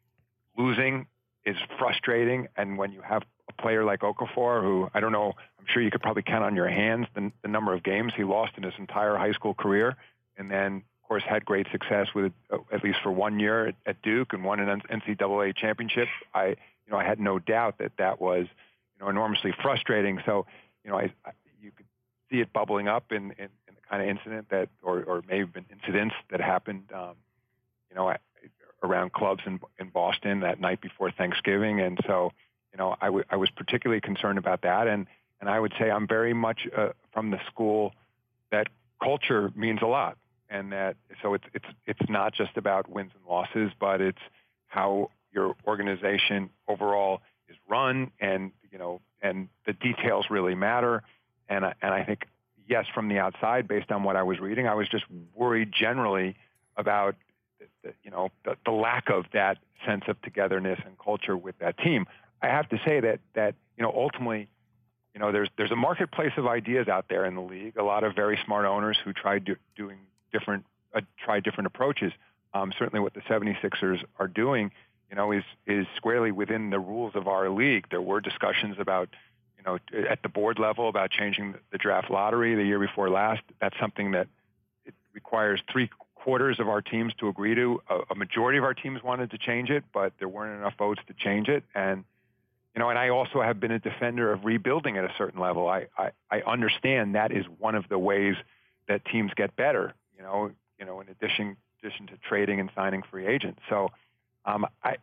losing is frustrating, and when you have a player like Okafor, who I don't know, I'm sure you could probably count on your hands the, the number of games he lost in his entire high school career, and then of course had great success with uh, at least for one year at, at Duke and won an N C double A championship. I, you know, I had no doubt that that was, you know, enormously frustrating. So, you know, I, I you could see it bubbling up in, in, in the kind of incident that, or, or may have been incidents that happened, um, you know, around clubs in, in Boston that night before Thanksgiving. And so, you know, I, w- I was particularly concerned about that. And, and I would say I'm very much uh, from the school that culture means a lot. And that, so it's, it's, it's not just about wins and losses, but it's how your organization overall is run, and, you know, and the details really matter. And I, and I think, yes, from the outside, based on what I was reading, I was just worried generally about, the, you know, the, the lack of that sense of togetherness and culture with that team. I have to say that, that, you know, ultimately, you know, there's, there's a marketplace of ideas out there in the league, a lot of very smart owners who tried do, doing different, uh, try different approaches. Um, certainly what the seventy-sixers are doing, you know, is, is squarely within the rules of our league. There were discussions about, you know, at the board level about changing the draft lottery the year before last. That's something that it requires three quarters of our teams to agree to. A, a majority of our teams wanted to change it, but there weren't enough votes to change it. And, you know, and I also have been a defender of rebuilding at a certain level. I, I, I understand that is one of the ways that teams get better, you know, you know, in addition, addition to trading and signing free agents. So, um, I,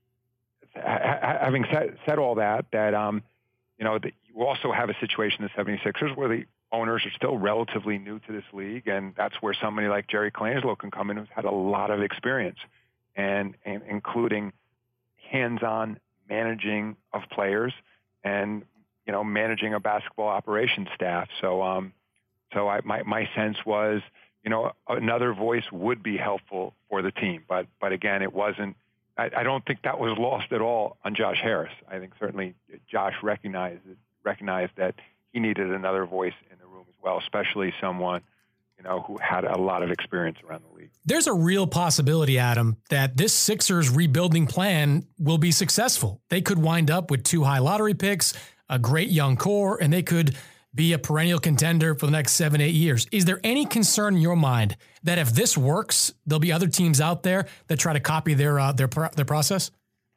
having said, said all that, that, um, you know, that you also have a situation in the seventy-sixers where the owners are still relatively new to this league, and that's where somebody like Jerry Colangelo can come in, who's had a lot of experience, and, and including hands-on managing of players and, you know, managing a basketball operations staff. So, um, so I, my, my sense was, you know, another voice would be helpful for the team. But, but again, it wasn't, I, I don't think that was lost at all on Josh Harris. I think certainly Josh recognized, recognized that he needed another voice in the room as well, especially someone, you know, who had a lot of experience around the league.
There's a real possibility, Adam, that this Sixers rebuilding plan will be successful. They could wind up with two high lottery picks, a great young core, and they could be a perennial contender for the next seven, eight years. Is there any concern in your mind that if this works, there'll be other teams out there that try to copy their uh, their their process?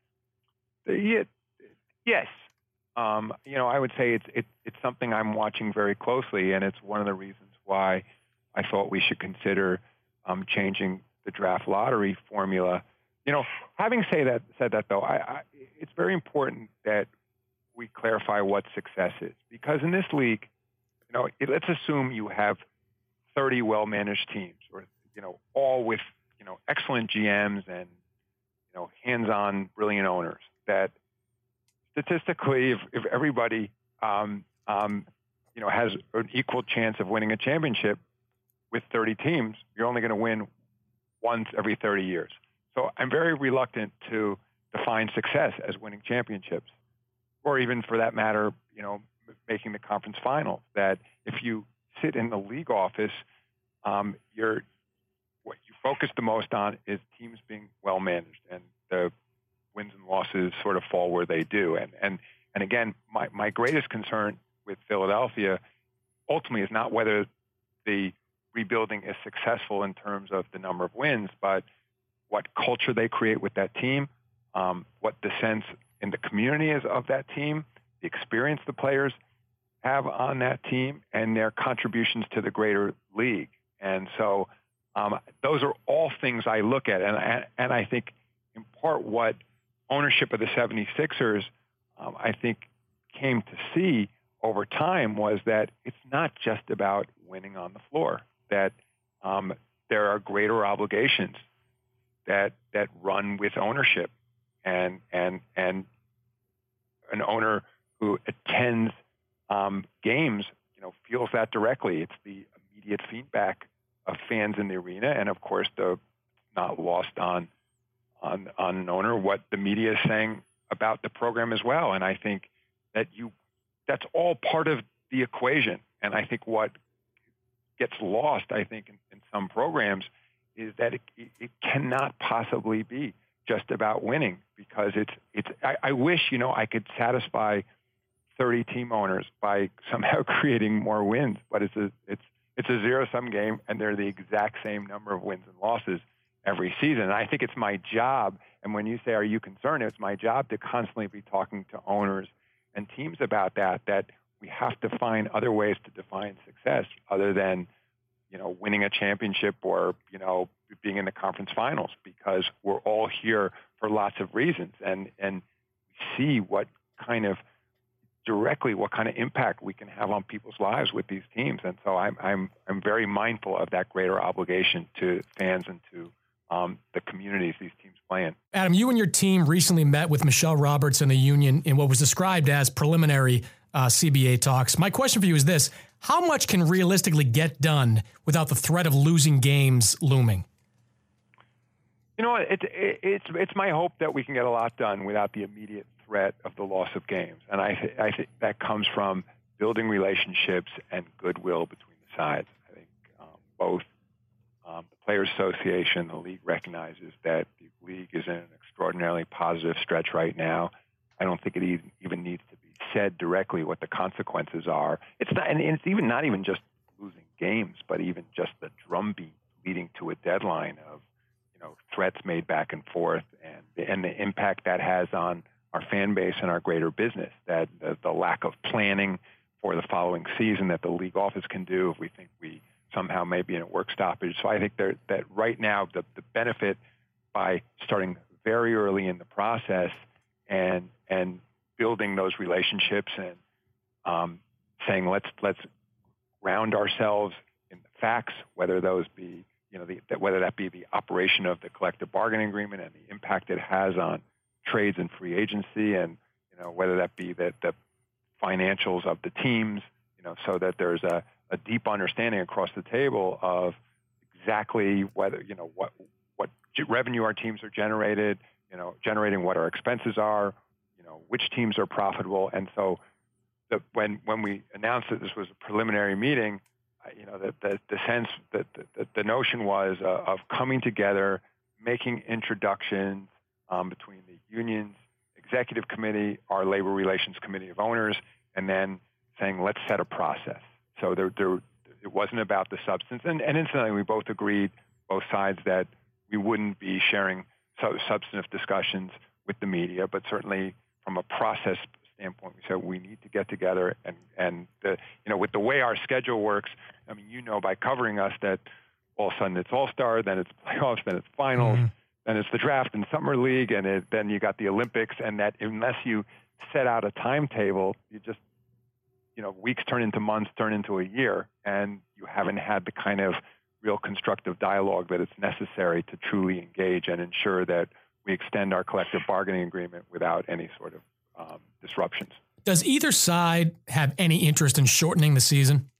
Yeah, yes. Um, you know, I would say it's it, it's something I'm watching very closely, and it's one of the reasons why I thought we should consider um, changing the draft lottery formula. You know, having say that said that though, I, I, it's very important that we clarify what success is, because in this league, you know, it, let's assume you have thirty well-managed teams, or you know, all with you know excellent G Ms and you know hands-on brilliant owners. That statistically, if, if everybody um, um, you know has an equal chance of winning a championship with thirty teams, you're only going to win once every thirty years. So I'm very reluctant to define success as winning championships, or even for that matter, you know, making the conference finals. That if you sit in the league office, um, you're what you focus the most on is teams being well managed, and the wins and losses sort of fall where they do. And and and again, my my greatest concern with Philadelphia ultimately is not whether the rebuilding is successful in terms of the number of wins, but what culture they create with that team, um, what the sense in the community is of that team, the experience the players have on that team, and their contributions to the greater league. And so um, those are all things I look at. And, and I think in part what ownership of the seventy-sixers, um, I think, came to see over time was that it's not just about winning on the floor, that um, there are greater obligations that that run with ownership, and and and an owner who attends um, games, you know, feels that directly. It's the immediate feedback of fans in the arena, and of course, the not lost on on on an owner what the media is saying about the program as well. And I think that you that's all part of the equation. And I think what gets lost, I think, in, in some programs is that it, it cannot possibly be just about winning, because it's it's. I, I wish, you know, I could satisfy thirty team owners by somehow creating more wins, but it's a it's it's a zero sum game, and they're the exact same number of wins and losses every season. And I think it's my job. And when you say, "Are you concerned?" It's my job to constantly be talking to owners and teams about that. That we have to find other ways to define success other than, you know, winning a championship or, you know, being in the conference finals, because we're all here for lots of reasons, and and we see what kind of directly what kind of impact we can have on people's lives with these teams. And so I'm I'm I'm very mindful of that greater obligation to fans and to um, the communities these teams play in.
Adam, you and your team recently met with Michelle Roberts and the union in what was described as preliminary uh, C B A talks. My question for you is this: how much can realistically get done without the threat of losing games looming?
You know, it's it, it's it's my hope that we can get a lot done without the immediate threat of the loss of games, and I th- I think that comes from building relationships and goodwill between the sides. I think um, both um, the Players Association, the league recognizes that the league is in an extraordinarily positive stretch right now. I don't think it even, even needs to be said directly what the consequences are. It's not, and it's even not even just losing games, but even just the drumbeat leading to a deadline of, you know, threats made back and forth, and and the impact that has on our fan base and our greater business, that the, the lack of planning for the following season that the league office can do if we think we somehow may be in a work stoppage. So I think there, that right now the, the benefit by starting very early in the process and and building those relationships and um, saying let's let's ground ourselves in the facts, whether those be, you know, the, whether that be the operation of the collective bargaining agreement and the impact it has on trades and free agency, and, you know, whether that be the, the financials of the teams, you know, so that there's a, a deep understanding across the table of exactly whether, you know, what what revenue our teams are generated, you know, generating, what our expenses are, you know, which teams are profitable. And so the, when when we announced that this was a preliminary meeting, you know, the, the, the sense that the, the notion was uh, of coming together, making introductions um, between the union's executive committee, our labor relations committee of owners, and then saying, let's set a process. So there, there it wasn't about the substance. And, and incidentally, we both agreed, both sides, that we wouldn't be sharing substantive discussions with the media, but certainly from a process standpoint, we said we need to get together, and and the, you know, with the way our schedule works, I mean, you know, by covering us, that all of a sudden it's All-Star, then it's playoffs, then it's finals, mm-hmm. then it's the draft and summer league, and it, then you got the Olympics, and that unless you set out a timetable, you just, you know, weeks turn into months, turn into a year, and you haven't had the kind of real constructive dialogue that is necessary to truly engage and ensure that we extend our collective bargaining agreement without any sort of um, disruptions.
Does either side have any interest in shortening the season?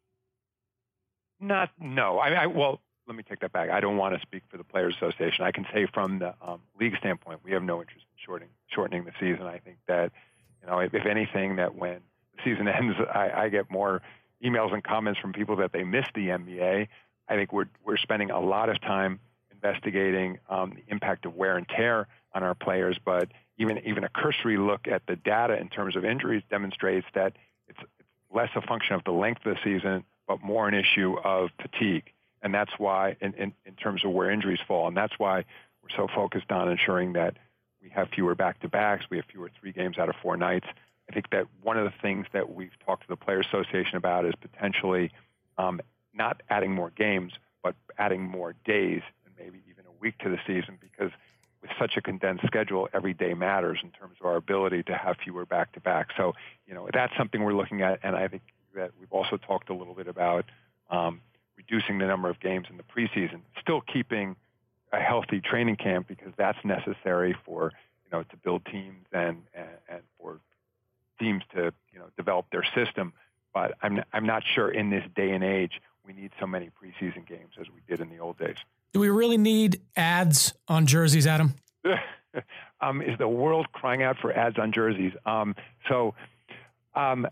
Not, no. I, I well, let me take that back. I don't want to speak for the Players Association. I can say from the um, league standpoint, we have no interest in shortening shortening the season. I think that, you know, if, if anything, that when the season ends, I, I get more emails and comments from people that they miss the N B A. I think we're we're spending a lot of time investigating um, the impact of wear and tear on our players, but even even a cursory look at the data in terms of injuries demonstrates that it's, it's less a function of the length of the season, but more an issue of fatigue. And that's why, in, in, in terms of where injuries fall, and that's why we're so focused on ensuring that We have fewer back-to-backs. We have fewer three games out of four nights. I think that one of the things that we've talked to the Players Association about is potentially um, not adding more games, but adding more days and maybe even a week to the season, because with such a condensed schedule, every day matters in terms of our ability to have fewer back-to-backs. So, you know, that's something we're looking at, and I think that we've also talked a little bit about um, reducing the number of games in the preseason, still keeping a healthy training camp, because that's necessary for, you know, to build teams and, and, and for teams to, you know, develop their system. But I'm, I'm not sure in this day and age we need so many preseason games as we did in the old days.
Do we really need ads on jerseys, Adam?
um, is the world crying out for ads on jerseys? Um, so, um,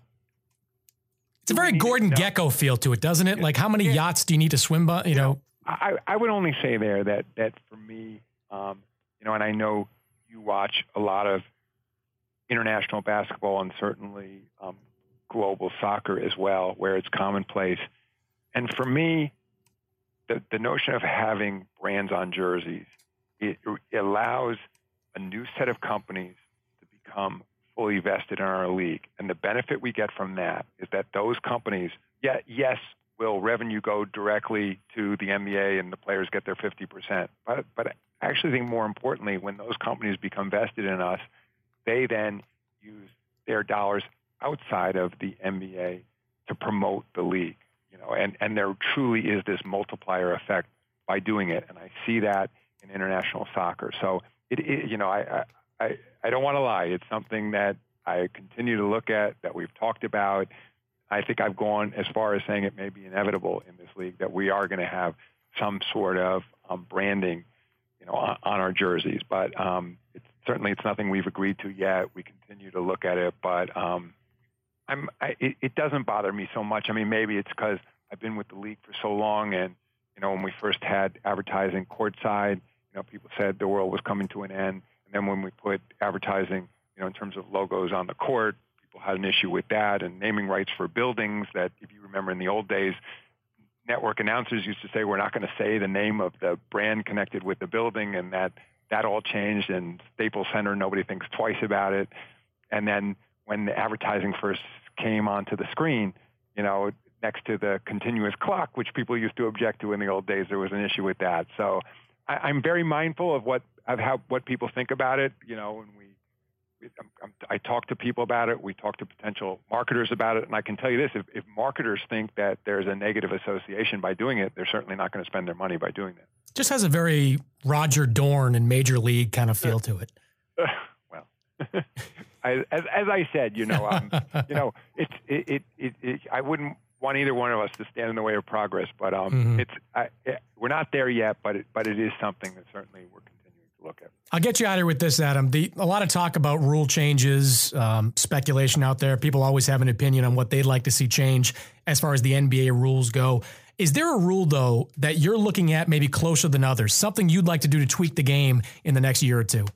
it's a very Gordon no. Gekko feel to it, doesn't it? Like, how many yeah. yachts do you need to swim by? You know,
I, I would only say there that that for me, um, you know, and I know you watch a lot of international basketball and certainly um, global soccer as well, where it's commonplace. And for me, the, the notion of having brands on jerseys, it, it allows a new set of companies to become fully vested in our league. And the benefit we get from that is that those companies, yeah, yes, will revenue go directly to the N B A and the players get their fifty percent. But, but I actually think more importantly, when those companies become vested in us, they then use their dollars outside of the N B A to promote the league. You know, and, and there truly is this multiplier effect by doing it. And I see that in international soccer. So, it, it you know, I, I, I don't want to lie. It's something that I continue to look at, that we've talked about. I think I've gone as far as saying it may be inevitable in this league that we are going to have some sort of um, branding, you know, on, on our jerseys. But um, it's, certainly it's nothing we've agreed to yet. We continue to look at it, but um, I'm, I, it, it doesn't bother me so much. I mean, maybe it's because I've been with the league for so long, and you know, when we first had advertising courtside, you know, people said the world was coming to an end. And then when we put advertising, you know, in terms of logos on the court, people had an issue with that, and naming rights for buildings. That, if you remember, in the old days, network announcers used to say we're not going to say the name of the brand connected with the building, and that that all changed. And Staples Center, nobody thinks twice about it. And then when the advertising first came onto the screen, you know, next to the continuous clock, which people used to object to in the old days, there was an issue with that. So I, I'm very mindful of what of how what people think about it. You know, and we, we I'm, I'm, I talk to people about it. We talk to potential marketers about it, and I can tell you this: if, if marketers think that there's a negative association by doing it, they're certainly not going to spend their money by doing that.
Just has a very Roger Dorn in Major League kind of feel to it.
Uh, well. I, as, as I said, you know, um, you know, it's it, it, it, it. I wouldn't want either one of us to stand in the way of progress, but um, mm-hmm. it's I, it, we're not there yet. But it, but it is something that certainly we're continuing to look at.
I'll get you out of here with this, Adam. The, a lot of talk about rule changes, um, speculation out there. People always have an opinion on what they'd like to see change as far as the N B A rules go. Is there a rule, though, that you're looking at maybe closer than others? Something you'd like to do to tweak the game in the next year or two?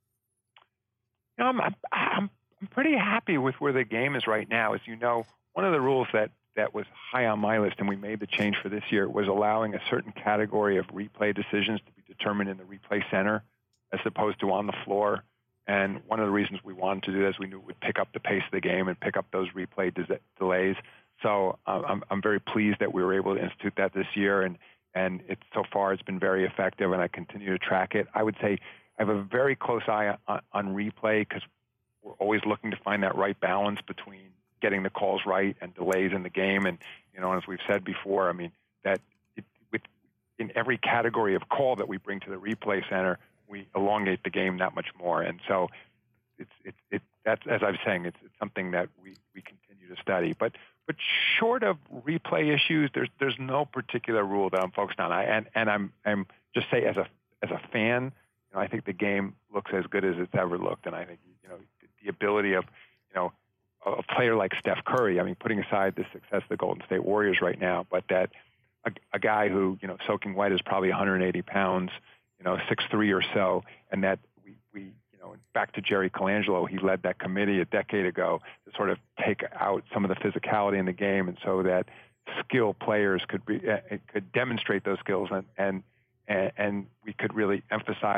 You know, I'm, I'm, I'm pretty happy with where the game is right now. As you know, one of the rules that, that was high on my list, and we made the change for this year, was allowing a certain category of replay decisions to be determined in the replay center as opposed to on the floor. And one of the reasons we wanted to do that is we knew it would pick up the pace of the game and pick up those replay de- delays. So um, I'm, I'm very pleased that we were able to institute that this year, and, and it, so far it's been very effective, and I continue to track it. I would say I have a very close eye on, on replay, because we're always looking to find that right balance between getting the calls right and delays in the game. And, you know, as we've said before, I mean, that it, with, in every category of call that we bring to the replay center, we elongate the game that much more. And so it's, it, it, that's, as I was saying, it's, it's something that we, we continue to study. But, but short of replay issues, there's, there's no particular rule that I'm focused on. I, and, and I'm, I'm just say as a, as a fan, I think the game looks as good as it's ever looked, and I think, you know, the ability of, you know, a player like Steph Curry, I mean, putting aside the success of the Golden State Warriors right now, but that a, a guy who, you know, soaking wet is probably one hundred eighty pounds, you know, six three or so, and that we, we, you know, back to Jerry Colangelo, he led that committee a decade ago to sort of take out some of the physicality in the game, and so that skilled players could be uh, could demonstrate those skills, and and and we could really emphasize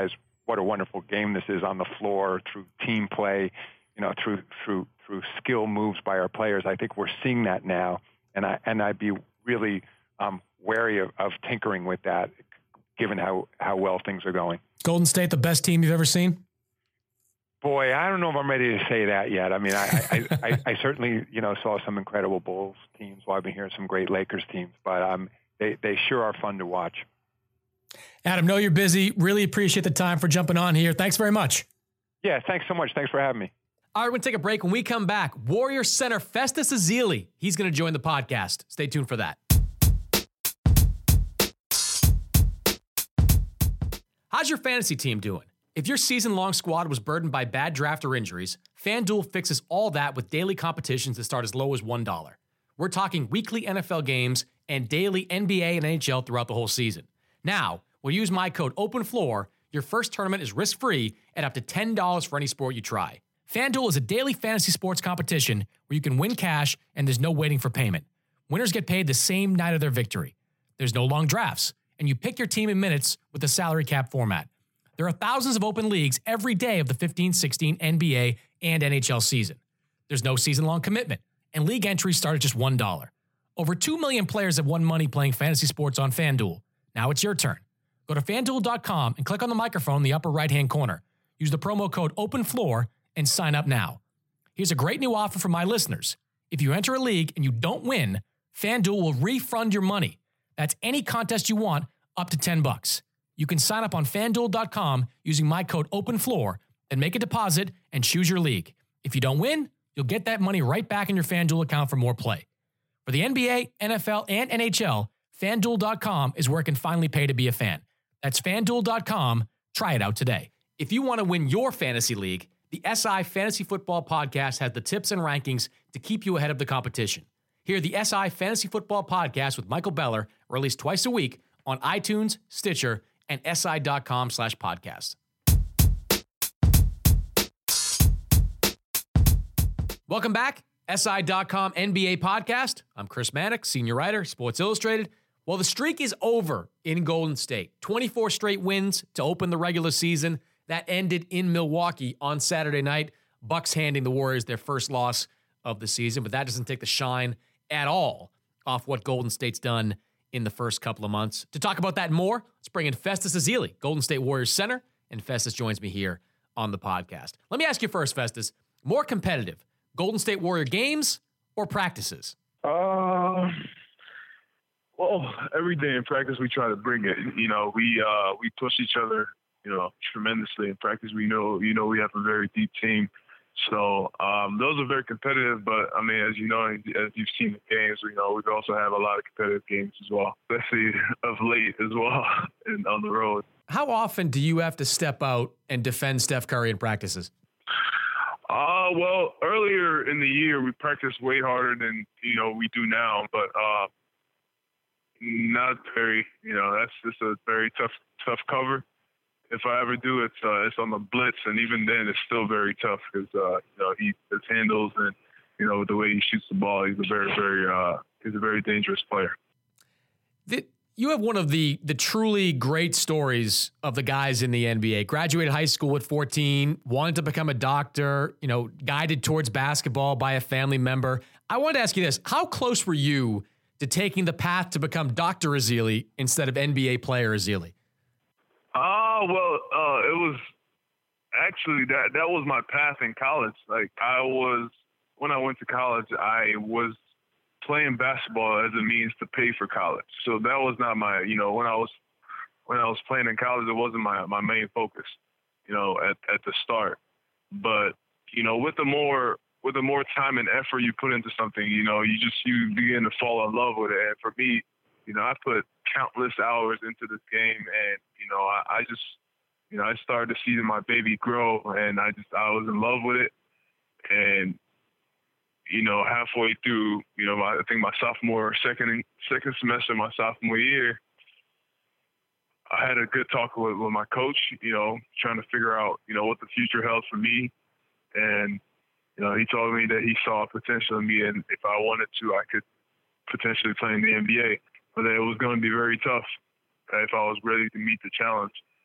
what a wonderful game this is on the floor through team play, you know, through through through skill moves by our players. I think we're seeing that now, and I and I'd be really um, wary of, of tinkering with that, given how, how well things are going.
Golden State, the best team you've ever seen?
Boy, I don't know if I'm ready to say that yet. I mean, I, I, I, I certainly, you know, saw some incredible Bulls teams while I've been hearing some great Lakers teams, but um, they, they sure are fun to watch.
Adam, know you're busy. Really appreciate the time for jumping on here. Thanks very much.
Yeah, thanks so much. Thanks for having me.
All right, we're going to take a break. When we come back, Warrior center Festus Ezeli, he's going to join the podcast. Stay tuned for that. How's your fantasy team doing? If your season-long squad was burdened by bad draft or injuries, FanDuel fixes all that with daily competitions that start as low as one dollar. We're talking weekly N F L games and daily N B A and N H L throughout the whole season. Now, when you use my code OPENFLOOR, your first tournament is risk-free at up to ten dollars for any sport you try. FanDuel is a daily fantasy sports competition where you can win cash and there's no waiting for payment. Winners get paid the same night of their victory. There's no long drafts, and you pick your team in minutes with the salary cap format. There are thousands of open leagues every day of the fifteen sixteen N B A and N H L season. There's no season-long commitment, and league entries start at just one dollar. Over two million players have won money playing fantasy sports on FanDuel. Now it's your turn. Go to FanDuel dot com and click on the microphone in the upper right-hand corner. Use the promo code OPENFLOOR and sign up now. Here's a great new offer for my listeners. If you enter a league and you don't win, FanDuel will refund your money. That's any contest you want, up to ten bucks. You can sign up on FanDuel dot com using my code OPENFLOOR and make a deposit and choose your league. If you don't win, you'll get that money right back in your FanDuel account for more play. For the N B A, N F L, and N H L, FanDuel dot com is where it can finally pay to be a fan. That's FanDuel dot com. Try it out today. If you want to win your fantasy league, the S I Fantasy Football Podcast has the tips and rankings to keep you ahead of the competition. Hear the S I Fantasy Football Podcast with Michael Beller, released twice a week on iTunes, Stitcher, and S I dot com slash podcast. Welcome back. S I dot com N B A podcast. I'm Chris Mannix, senior writer, Sports Illustrated. Well, the streak is over in Golden State. twenty-four straight wins to open the regular season. That ended in Milwaukee on Saturday night. Bucks handing the Warriors their first loss of the season, but that doesn't take the shine at all off what Golden State's done in the first couple of months. To talk about that and more, let's bring in Festus Ezeli, Golden State Warriors center, and Festus joins me here on the podcast. Let me ask you first, Festus, more competitive, Golden State Warrior games or practices?
Uh, well, every day in practice we try to bring it. You know, we uh, we push each other, you know, tremendously in practice. We know, you know, we have a very deep team. So um, those are very competitive, but I mean, as you know, as you've seen the games, you know, we also have a lot of competitive games as well, especially of late as well and on the road.
How often do you have to step out and defend Steph Curry in practices?
Uh, well, earlier in the year, we practiced way harder than, you know, we do now, but uh, not very, you know, that's just a very tough, tough cover. If I ever do, it's uh, it's on the blitz, and even then, it's still very tough because uh, you know he his handles and you know the way he shoots the ball. He's a very very uh, he's a very dangerous player.
The, you have one of the the truly great stories of the guys in the N B A. Graduated high school at fourteen, wanted to become a doctor. You know, guided towards basketball by a family member. I wanted to ask you this: how close were you to taking the path to become Doctor Ezeli instead of N B A player Ezeli?
Oh, well, uh, it was actually that that was my path in college. Like I was, when I went to college, I was playing basketball as a means to pay for college. So that was not my, you know, when I was, when I was playing in college, it wasn't my, my main focus, you know, at, at the start. But, you know, with the more, with the more time and effort you put into something, you know, you just, you begin to fall in love with it. And for me, you know, I put countless hours into this game, and you know, I, I just, you know, I started to see my baby grow, and I just, I was in love with it. And you know, halfway through, you know, my, I think my sophomore, second, second semester, my sophomore year, I had a good talk with, with my coach. You know, trying to figure out, you know, what the future held for me, and you know, he told me that he saw potential in me, and if I wanted to, I could potentially play in the N B A. But it was going to be very tough if I was ready to meet the challenge.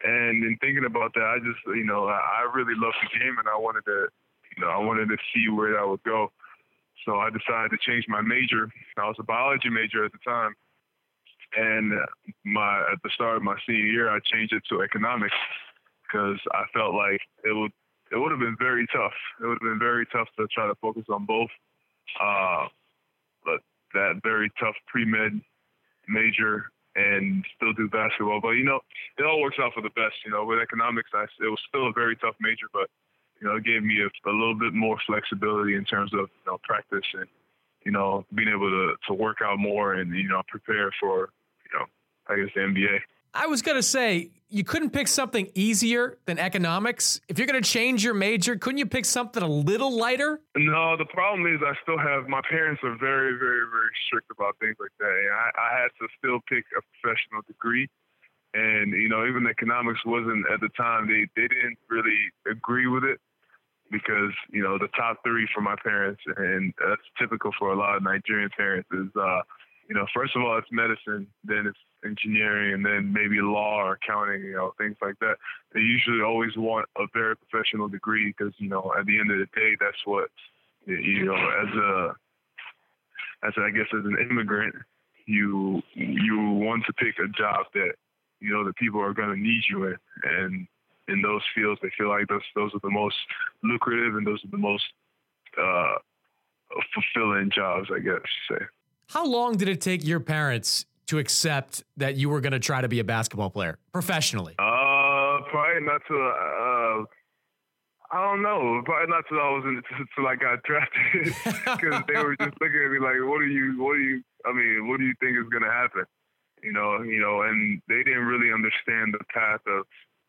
And in thinking about that, I just, you know, I really loved the game, and I wanted to, you know, I wanted to see where that would go. So I decided to change my major. I was a biology major at the time. And my at the start of my senior year, I changed it to economics because I felt like it would it would have been very tough. It would have been very tough to try to focus on both. Uh, but that very tough pre-med major and still do basketball. But, you know, it all works out for the best. You know, with economics, I, it was still a very tough major, but, you know, it gave me a, a little bit more flexibility in terms of, you know, practice and, you know, being able to, to work out more and, you know, prepare for, you know, I guess the N B A.
I was going to say, you couldn't pick something easier than economics. If you're going to change your major, couldn't you pick something a little lighter?
No, the problem is I still have, my parents are very, very, very strict about things like that. And I, I had to still pick a professional degree. And, you know, even economics wasn't, at the time, they, they didn't really agree with it because, you know, the top three for my parents, and that's typical for a lot of Nigerian parents, is, uh, you know, first of all, it's medicine, then it's engineering, and then maybe law or accounting, you know, things like that. They usually always want a very professional degree because, you know, at the end of the day, that's what, you know, as a, as a, I guess as an immigrant, you, you want to pick a job that, you know, that people are going to need you in. And in those fields, they feel like those, those are the most lucrative and those are the most uh, fulfilling jobs, I guess you say.
How long did it take your parents to accept that you were going to try to be a basketball player professionally?
Uh, probably not till, uh, I don't know, probably not till I was in, till I got drafted, because they were just looking at me like, what do you, what do you, I mean, what do you think is going to happen? You know, you know, and they didn't really understand the path of,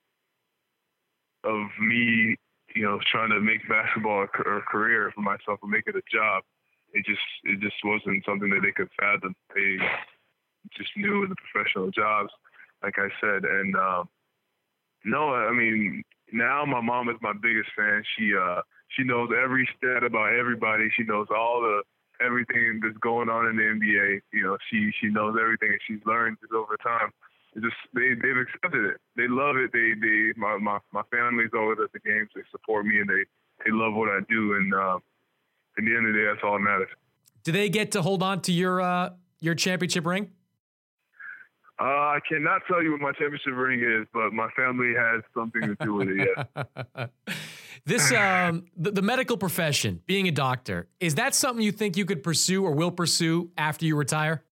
of me, you know, trying to make basketball a, a career for myself or make it a job. It just, it just wasn't something that they could fathom. They just knew the professional jobs, like I said. And, um, no, I mean, now my mom is my biggest fan. She, uh, she knows every stat about everybody. She knows all the, everything that's going on in the N B A. You know, she, she knows everything, and she's learned it over time. It just, they, they've accepted it. They love it. They, they, my, my, my family's always at the games. They support me, and they, they love what I do. And, um, at the end of the day, that's all that matters.
Do they get to hold on to your uh, your championship ring?
Uh, I cannot tell you what my championship ring is, but my family has something to do with it, yes.
This, um, the, the medical profession, being a doctor, is that something you think you could pursue or will pursue after you retire?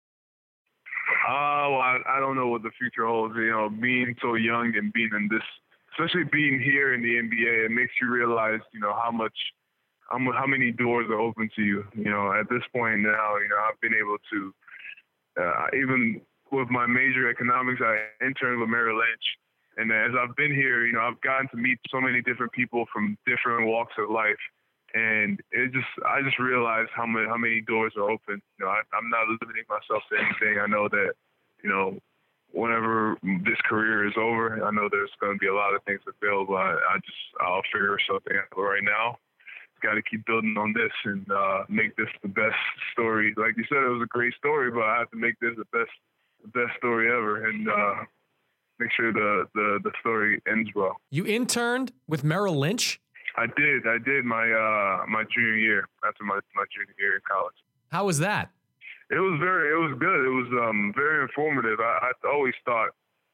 Uh, well, I, I don't know what the future holds. You know, being so young and being in this, especially being here in the N B A, it makes you realize, you know, how much how many doors are open to you. You know, at this point now, you know, I've been able to, uh, even with my major economics, I interned with Merrill Lynch. And as I've been here, you know, I've gotten to meet so many different people from different walks of life. And it just, I just realized how many, how many doors are open. You know, I, I'm not limiting myself to anything. I know that, you know, whenever this career is over, I know there's going to be a lot of things available. I, I just, I'll figure something out. But right now, got to keep building on this and uh, make this the best story. Like you said, it was a great story, but I have to make this the best, the best story ever, and uh, make sure the, the the story ends well.
You interned with Merrill Lynch?
I did. I did my uh, my junior year after my, my junior year in college. How
was that?
It was very. It was good. It was um, very informative. I, I always thought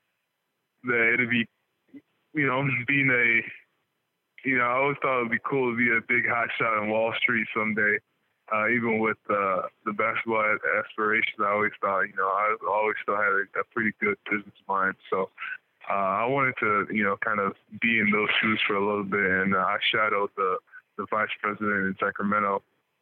that it'd be, you know, being a You know, I always thought it would be cool to be a big hot shot on Wall Street someday. Uh, even with uh, the basketball aspirations, I always thought, you know, I always still had a, a pretty good business mind. So uh, I wanted to, you know, kind of be in those shoes for a little bit. And uh, I shadowed the, the vice president in Sacramento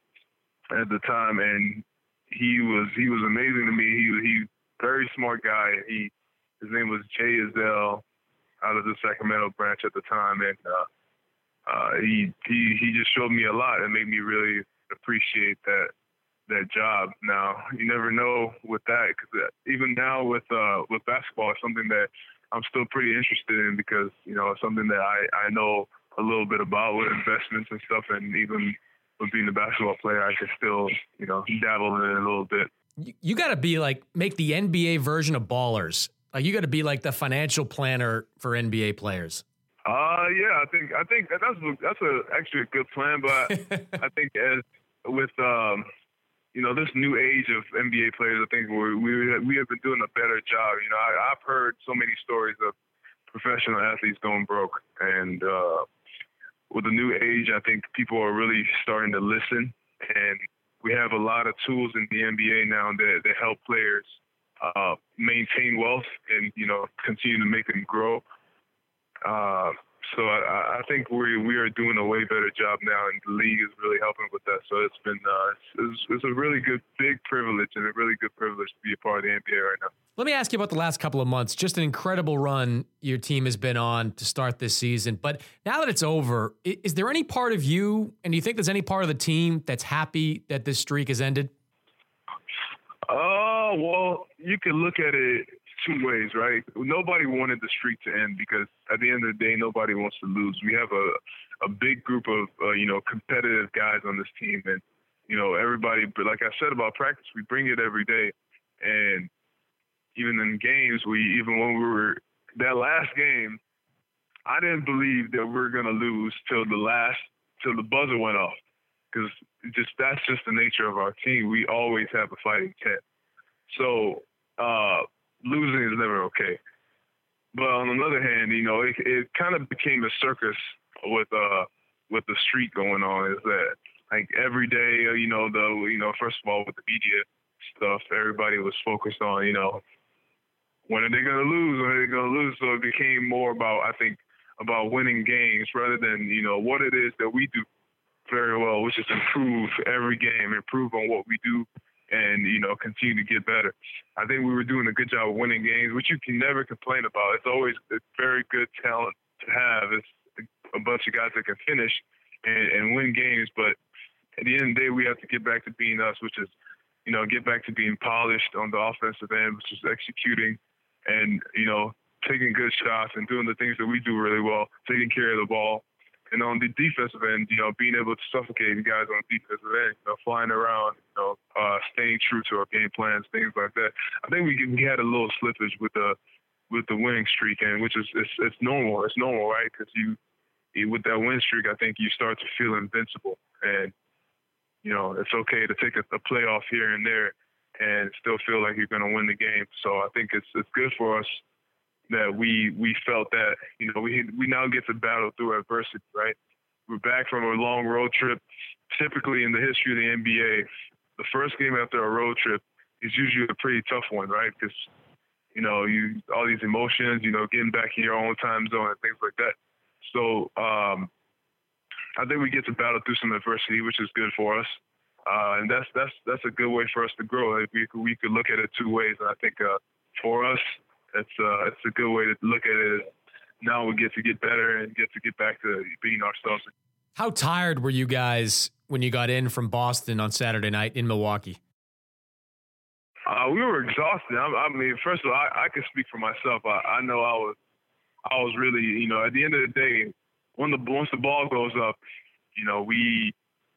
at the time, and he was he was amazing to me. He he very smart guy. He his name was Jay Azell, out of the Sacramento branch at the time, and uh, Uh, he, he he just showed me a lot and made me really appreciate that that job. Now, you never know with that, because even now with uh, with basketball, it's something that I'm still pretty interested in, because, you know, it's something that I, I know a little bit about with investments and stuff, and even with being a basketball player, I can still, you know, dabble in it a little bit.
You, you got to be like, make the N B A version of Ballers. Like you got to be like the financial planner for N B A players.
Uh, yeah, I think I think that that's that's a actually a good plan, but I think as with um, you know, this new age of N B A players, I think we we we have been doing a better job. You know, I, I've heard so many stories of professional athletes going broke, and uh, with the new age, I think people are really starting to listen, and we have a lot of tools in the N B A now that that help players uh, maintain wealth and you know continue to make them grow. Uh, so I, I think we we are doing a way better job now, and the league is really helping with that. So it's been uh, it's, it's a really good, big privilege, and a really good privilege to be a part of the N B A right now.
Let me ask you about the last couple of months. Just an incredible run your team has been on to start this season. But now that it's over, is there any part of you, and do you think there's any part of the team that's happy that this streak has ended?
Oh, uh, well, you can look at it two ways, right? Nobody wanted the streak to end because at the end of the day, nobody wants to lose. We have a, a big group of, uh, you know, competitive guys on this team. And, you know, everybody, but like I said about practice, we bring it every day. And even in games, we, even when we were, that last game, I didn't believe that we were going to lose till the last, till the buzzer went off. Because just, that's just the nature of our team. We always have a fighting chance. So, uh, losing is never okay. But on the other hand, you know, it, it kind of became a circus with uh with the streak going on. Is that like every day, you know, the you know, first of all with the media stuff, everybody was focused on, you know, when are they gonna lose? When are they gonna lose? So it became more about I think about winning games rather than, you know, what it is that we do very well, which is improve every game, improve on what we do. And, you know, continue to get better. I think we were doing a good job of winning games, which you can never complain about. It's always a very good talent to have. It's a bunch of guys that can finish and, and win games. But at the end of the day, we have to get back to being us, which is, you know, get back to being polished on the offensive end, which is executing and, you know, taking good shots and doing the things that we do really well, taking care of the ball. And on the defensive end, you know, being able to suffocate guys on the defensive end, you know, flying around, you know, uh, staying true to our game plans, things like that. I think we we had a little slippage with the with the winning streak, and which is it's, it's normal. It's normal, right? Because you, you with that win streak, I think you start to feel invincible, and you know, it's okay to take a, a playoff here and there and still feel like you're going to win the game. So I think it's it's good for us that we we felt that, you know, we we now get to battle through adversity, right? We're back from a long road trip. Typically in the history of the N B A, the first game after a road trip is usually a pretty tough one, right? Because, you know, you all these emotions, you know, getting back in your own time zone and things like that. So um, I think we get to battle through some adversity, which is good for us. Uh, and that's that's that's a good way for us to grow. Like we, we could look at it two ways. And I think uh, for us, It's uh, it's a good way to look at it. Now we get to get better and get to get back to being ourselves.
How tired were you guys when you got in from Boston on Saturday night in Milwaukee?
Uh, we were exhausted. I, I mean, first of all, I, I can speak for myself. I, I know I was, I was really, you know, at the end of the day, when the once the ball goes up, you know, we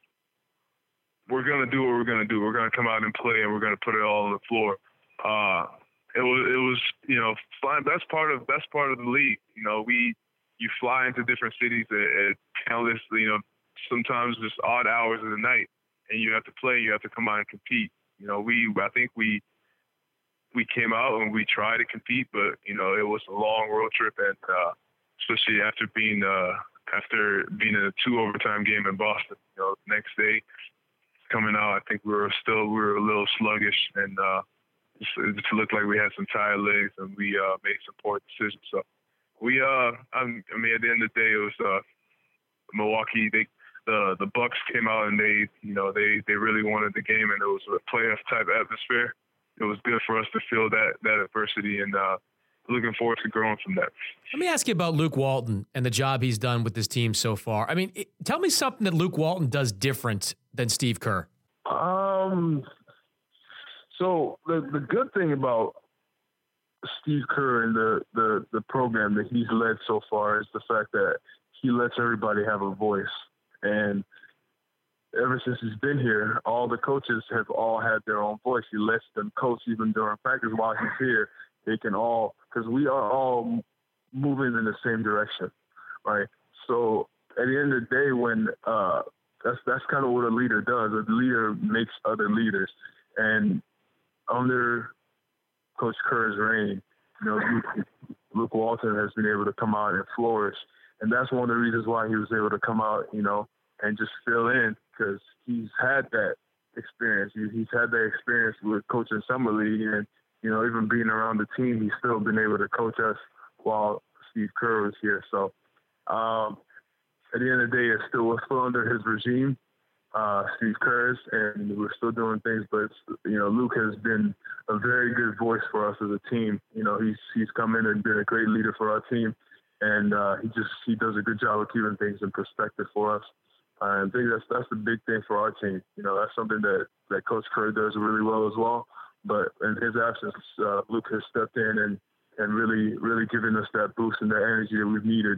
we're gonna do what we're gonna do. We're gonna come out and play, and we're gonna put it all on the floor. Uh, It was, it was, you know, flying. That's part of that's part of the league. You know, we you fly into different cities at, at countless, you know, sometimes just odd hours of the night, and you have to play. You have to come out and compete. You know, we I think we we came out and we tried to compete, but you know, it was a long road trip, and uh, especially after being uh, after being in a two overtime game in Boston. You know, the next day coming out, I think we were still we were a little sluggish and. Uh, It just looked like we had some tired legs, and we uh, made some poor decisions. So we, uh, I mean, at the end of the day, it was uh, Milwaukee. They, the the Bucks came out and they, you know, they, they really wanted the game, and it was a playoff type atmosphere. It was good for us to feel that that adversity, and uh, looking forward to growing from that.
Let me ask you about Luke Walton and the job he's done with this team so far. I mean, it, tell me something that Luke Walton does different than Steve Kerr.
Um. So the the good thing about Steve Kerr and the, the, the program that he's led so far is the fact that he lets everybody have a voice. And ever since he's been here, all the coaches have all had their own voice. He lets them coach even during practice while he's here. They can all because we are all moving in the same direction, right? So at the end of the day, when uh, that's that's kind of what a leader does. A leader makes other leaders, and under Coach Kerr's reign, you know, Luke, Luke Walton has been able to come out and flourish, and that's one of the reasons why he was able to come out, you know, and just fill in, because he's had that experience. He, he's had that experience with coaching Summer League, and you know, even being around the team, he's still been able to coach us while Steve Kerr was here. So um, at the end of the day, it's still we're still under his regime, uh, Steve Kerr's, and we're still doing things. But you know, Luke has been a very good voice for us as a team. You know, he's he's come in and been a great leader for our team, and uh, he just he does a good job of keeping things in perspective for us. Uh, I think that's that's the big thing for our team. You know, that's something that, that Coach Kerr does really well as well. But in his absence, uh, Luke has stepped in and, and really, really given us that boost and that energy that we've needed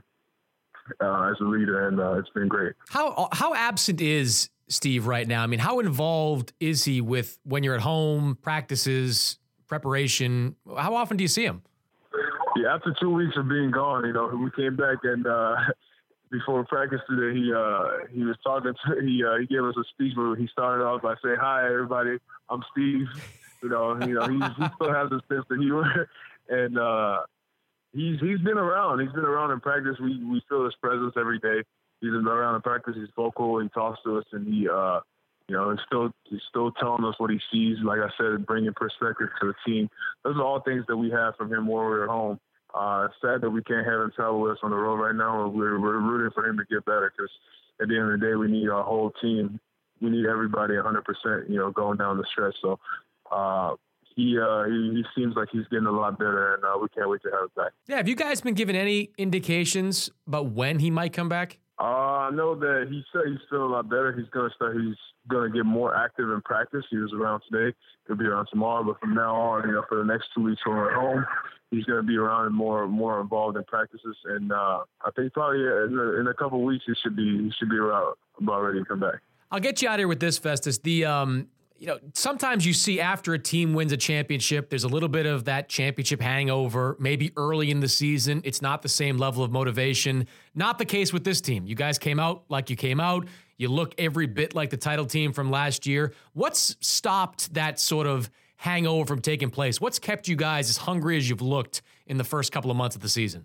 uh, as a leader, and uh, it's been great.
How how absent is Steve right now? I mean, how involved is he with when you're at home, practices, preparation? How often do you see him?
Yeah, after two weeks of being gone, you know, we came back and uh, before practice today, he uh, he was talking to he uh, he gave us a speech where he started off by saying, "Hi, everybody, I'm Steve." You know, you know, he, he still has a sense of humor, and uh, he's he's been around. He's been around in practice. We we feel his presence every day. He's been around in practice. He's vocal. He talks to us, and he, uh, you know, he's still he's still telling us what he sees. Like I said, bringing perspective to the team. Those are all things that we have from him when we're at home. Uh, it's sad that we can't have him travel with us on the road right now. We're we're rooting for him to get better, because at the end of the day, we need our whole team. We need everybody one hundred percent. You know, going down the stretch. So. Uh, he, uh, he he seems like he's getting a lot better, and uh, we can't wait to have him back.
Yeah, have you guys been given any indications about when he might come back?
Uh, I know that he said he's feeling a lot better. He's gonna start. He's gonna get more active in practice. He was around today. He'll be around tomorrow. But from now on, you know, for the next two weeks when we're at home, he's gonna be around and more more involved in practices. And uh, I think probably in a, in a couple of weeks he should be he should be around, about ready to come back.
I'll get you out of here with this, Festus. The um. You know, sometimes you see after a team wins a championship, there's a little bit of that championship hangover. Maybe early in the season, it's not the same level of motivation. Not the case with this team. You guys came out like you came out. You look every bit like the title team from last year. What's stopped that sort of hangover from taking place? What's kept you guys as hungry as you've looked in the first couple of months of the season?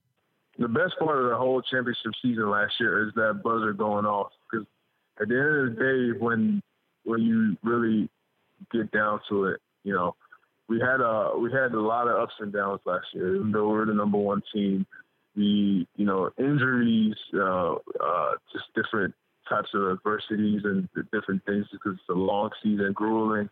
The best part of the whole championship season last year is that buzzer going off. Because at the end of the day, when when you really get down to it, you know, we had a we had a lot of ups and downs last year. Even though we're the number one team, the you know injuries, uh, uh, just different types of adversities and different things, because it's a long season, grueling.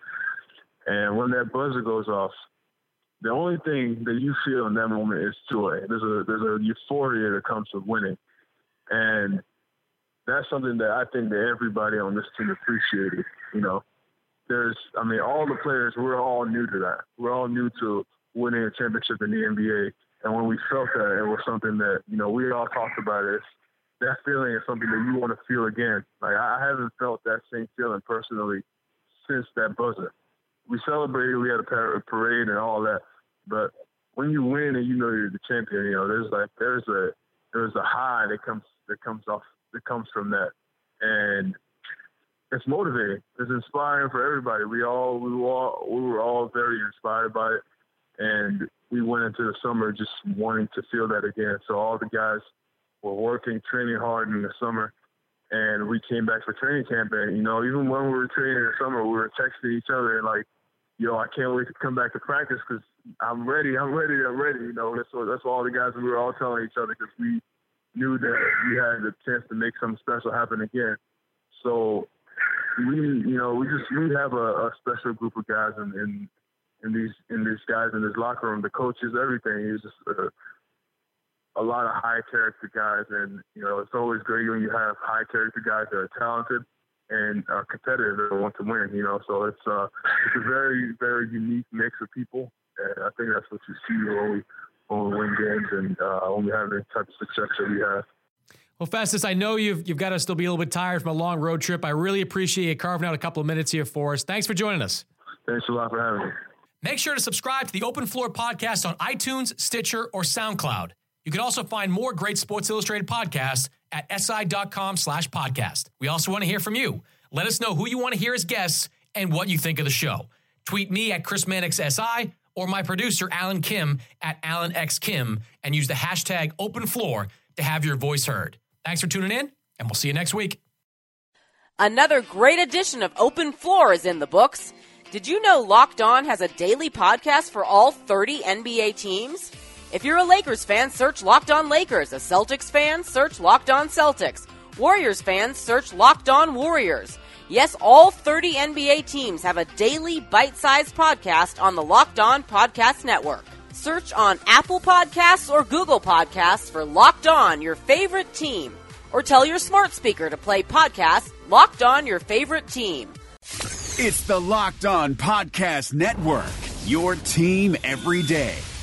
And when that buzzer goes off, the only thing that you feel in that moment is joy. There's a there's a euphoria that comes with winning, and that's something that I think that everybody on this team appreciated. You know, there's, I mean, all the players, we're all new to that. We're all new to winning a championship in the N B A. And when we felt that, it was something that, you know, we all talked about it. That feeling is something that you want to feel again. Like, I haven't felt that same feeling personally since that buzzer. We celebrated, we had a parade and all that. But when you win and you know you're the champion, you know, there's like, there's a, there's a high that comes, that comes off, that comes from that. And it's motivating. It's inspiring for everybody. We all, we were all, we were all very inspired by it. And we went into the summer just wanting to feel that again. So all the guys were working, training hard in the summer. And we came back for training camp. And, you know, even when we were training in the summer, we were texting each other and like, yo, I can't wait to come back to practice because I'm ready. I'm ready. I'm ready. You know, that's what, that's what all the guys, we were all telling each other, because we knew that we had the chance to make something special happen again. So we, you know, we just, we have a, a special group of guys in, in, in these, in these guys in this locker room, the coaches, everything. It's just a, a lot of high character guys. And, you know, it's always great when you have high character guys that are talented and are competitive and want to win, you know. So it's, uh, it's a very, very unique mix of people. And I think that's what you see when we, when we win games and uh, when we have the type of success that we have.
Well, Festus, I know you've you've got to still be a little bit tired from a long road trip. I really appreciate you carving out a couple of minutes here for us. Thanks for joining us.
Thanks a lot for having me.
Make sure to subscribe to the Open Floor podcast on iTunes, Stitcher, or SoundCloud. You can also find more great Sports Illustrated podcasts at si.com slash podcast. We also want to hear from you. Let us know who you want to hear as guests and what you think of the show. Tweet me at Chris Mannix S I or my producer, Alan Kim, at Alan X Kim, and use the hashtag Open Floor to have your voice heard. Thanks for tuning in, and we'll see you next week.
Another great edition of Open Floor is in the books. Did you know Locked On has a daily podcast for all thirty N B A teams? If you're a Lakers fan, search Locked On Lakers. A Celtics fan, search Locked On Celtics. Warriors fans, search Locked On Warriors. Yes, all thirty N B A teams have a daily bite-sized podcast on the Locked On Podcast Network. Search on Apple Podcasts or Google Podcasts for Locked On, your favorite team. Or tell your smart speaker to play podcast Locked On, your favorite team.
It's the Locked On Podcast Network, your team every day.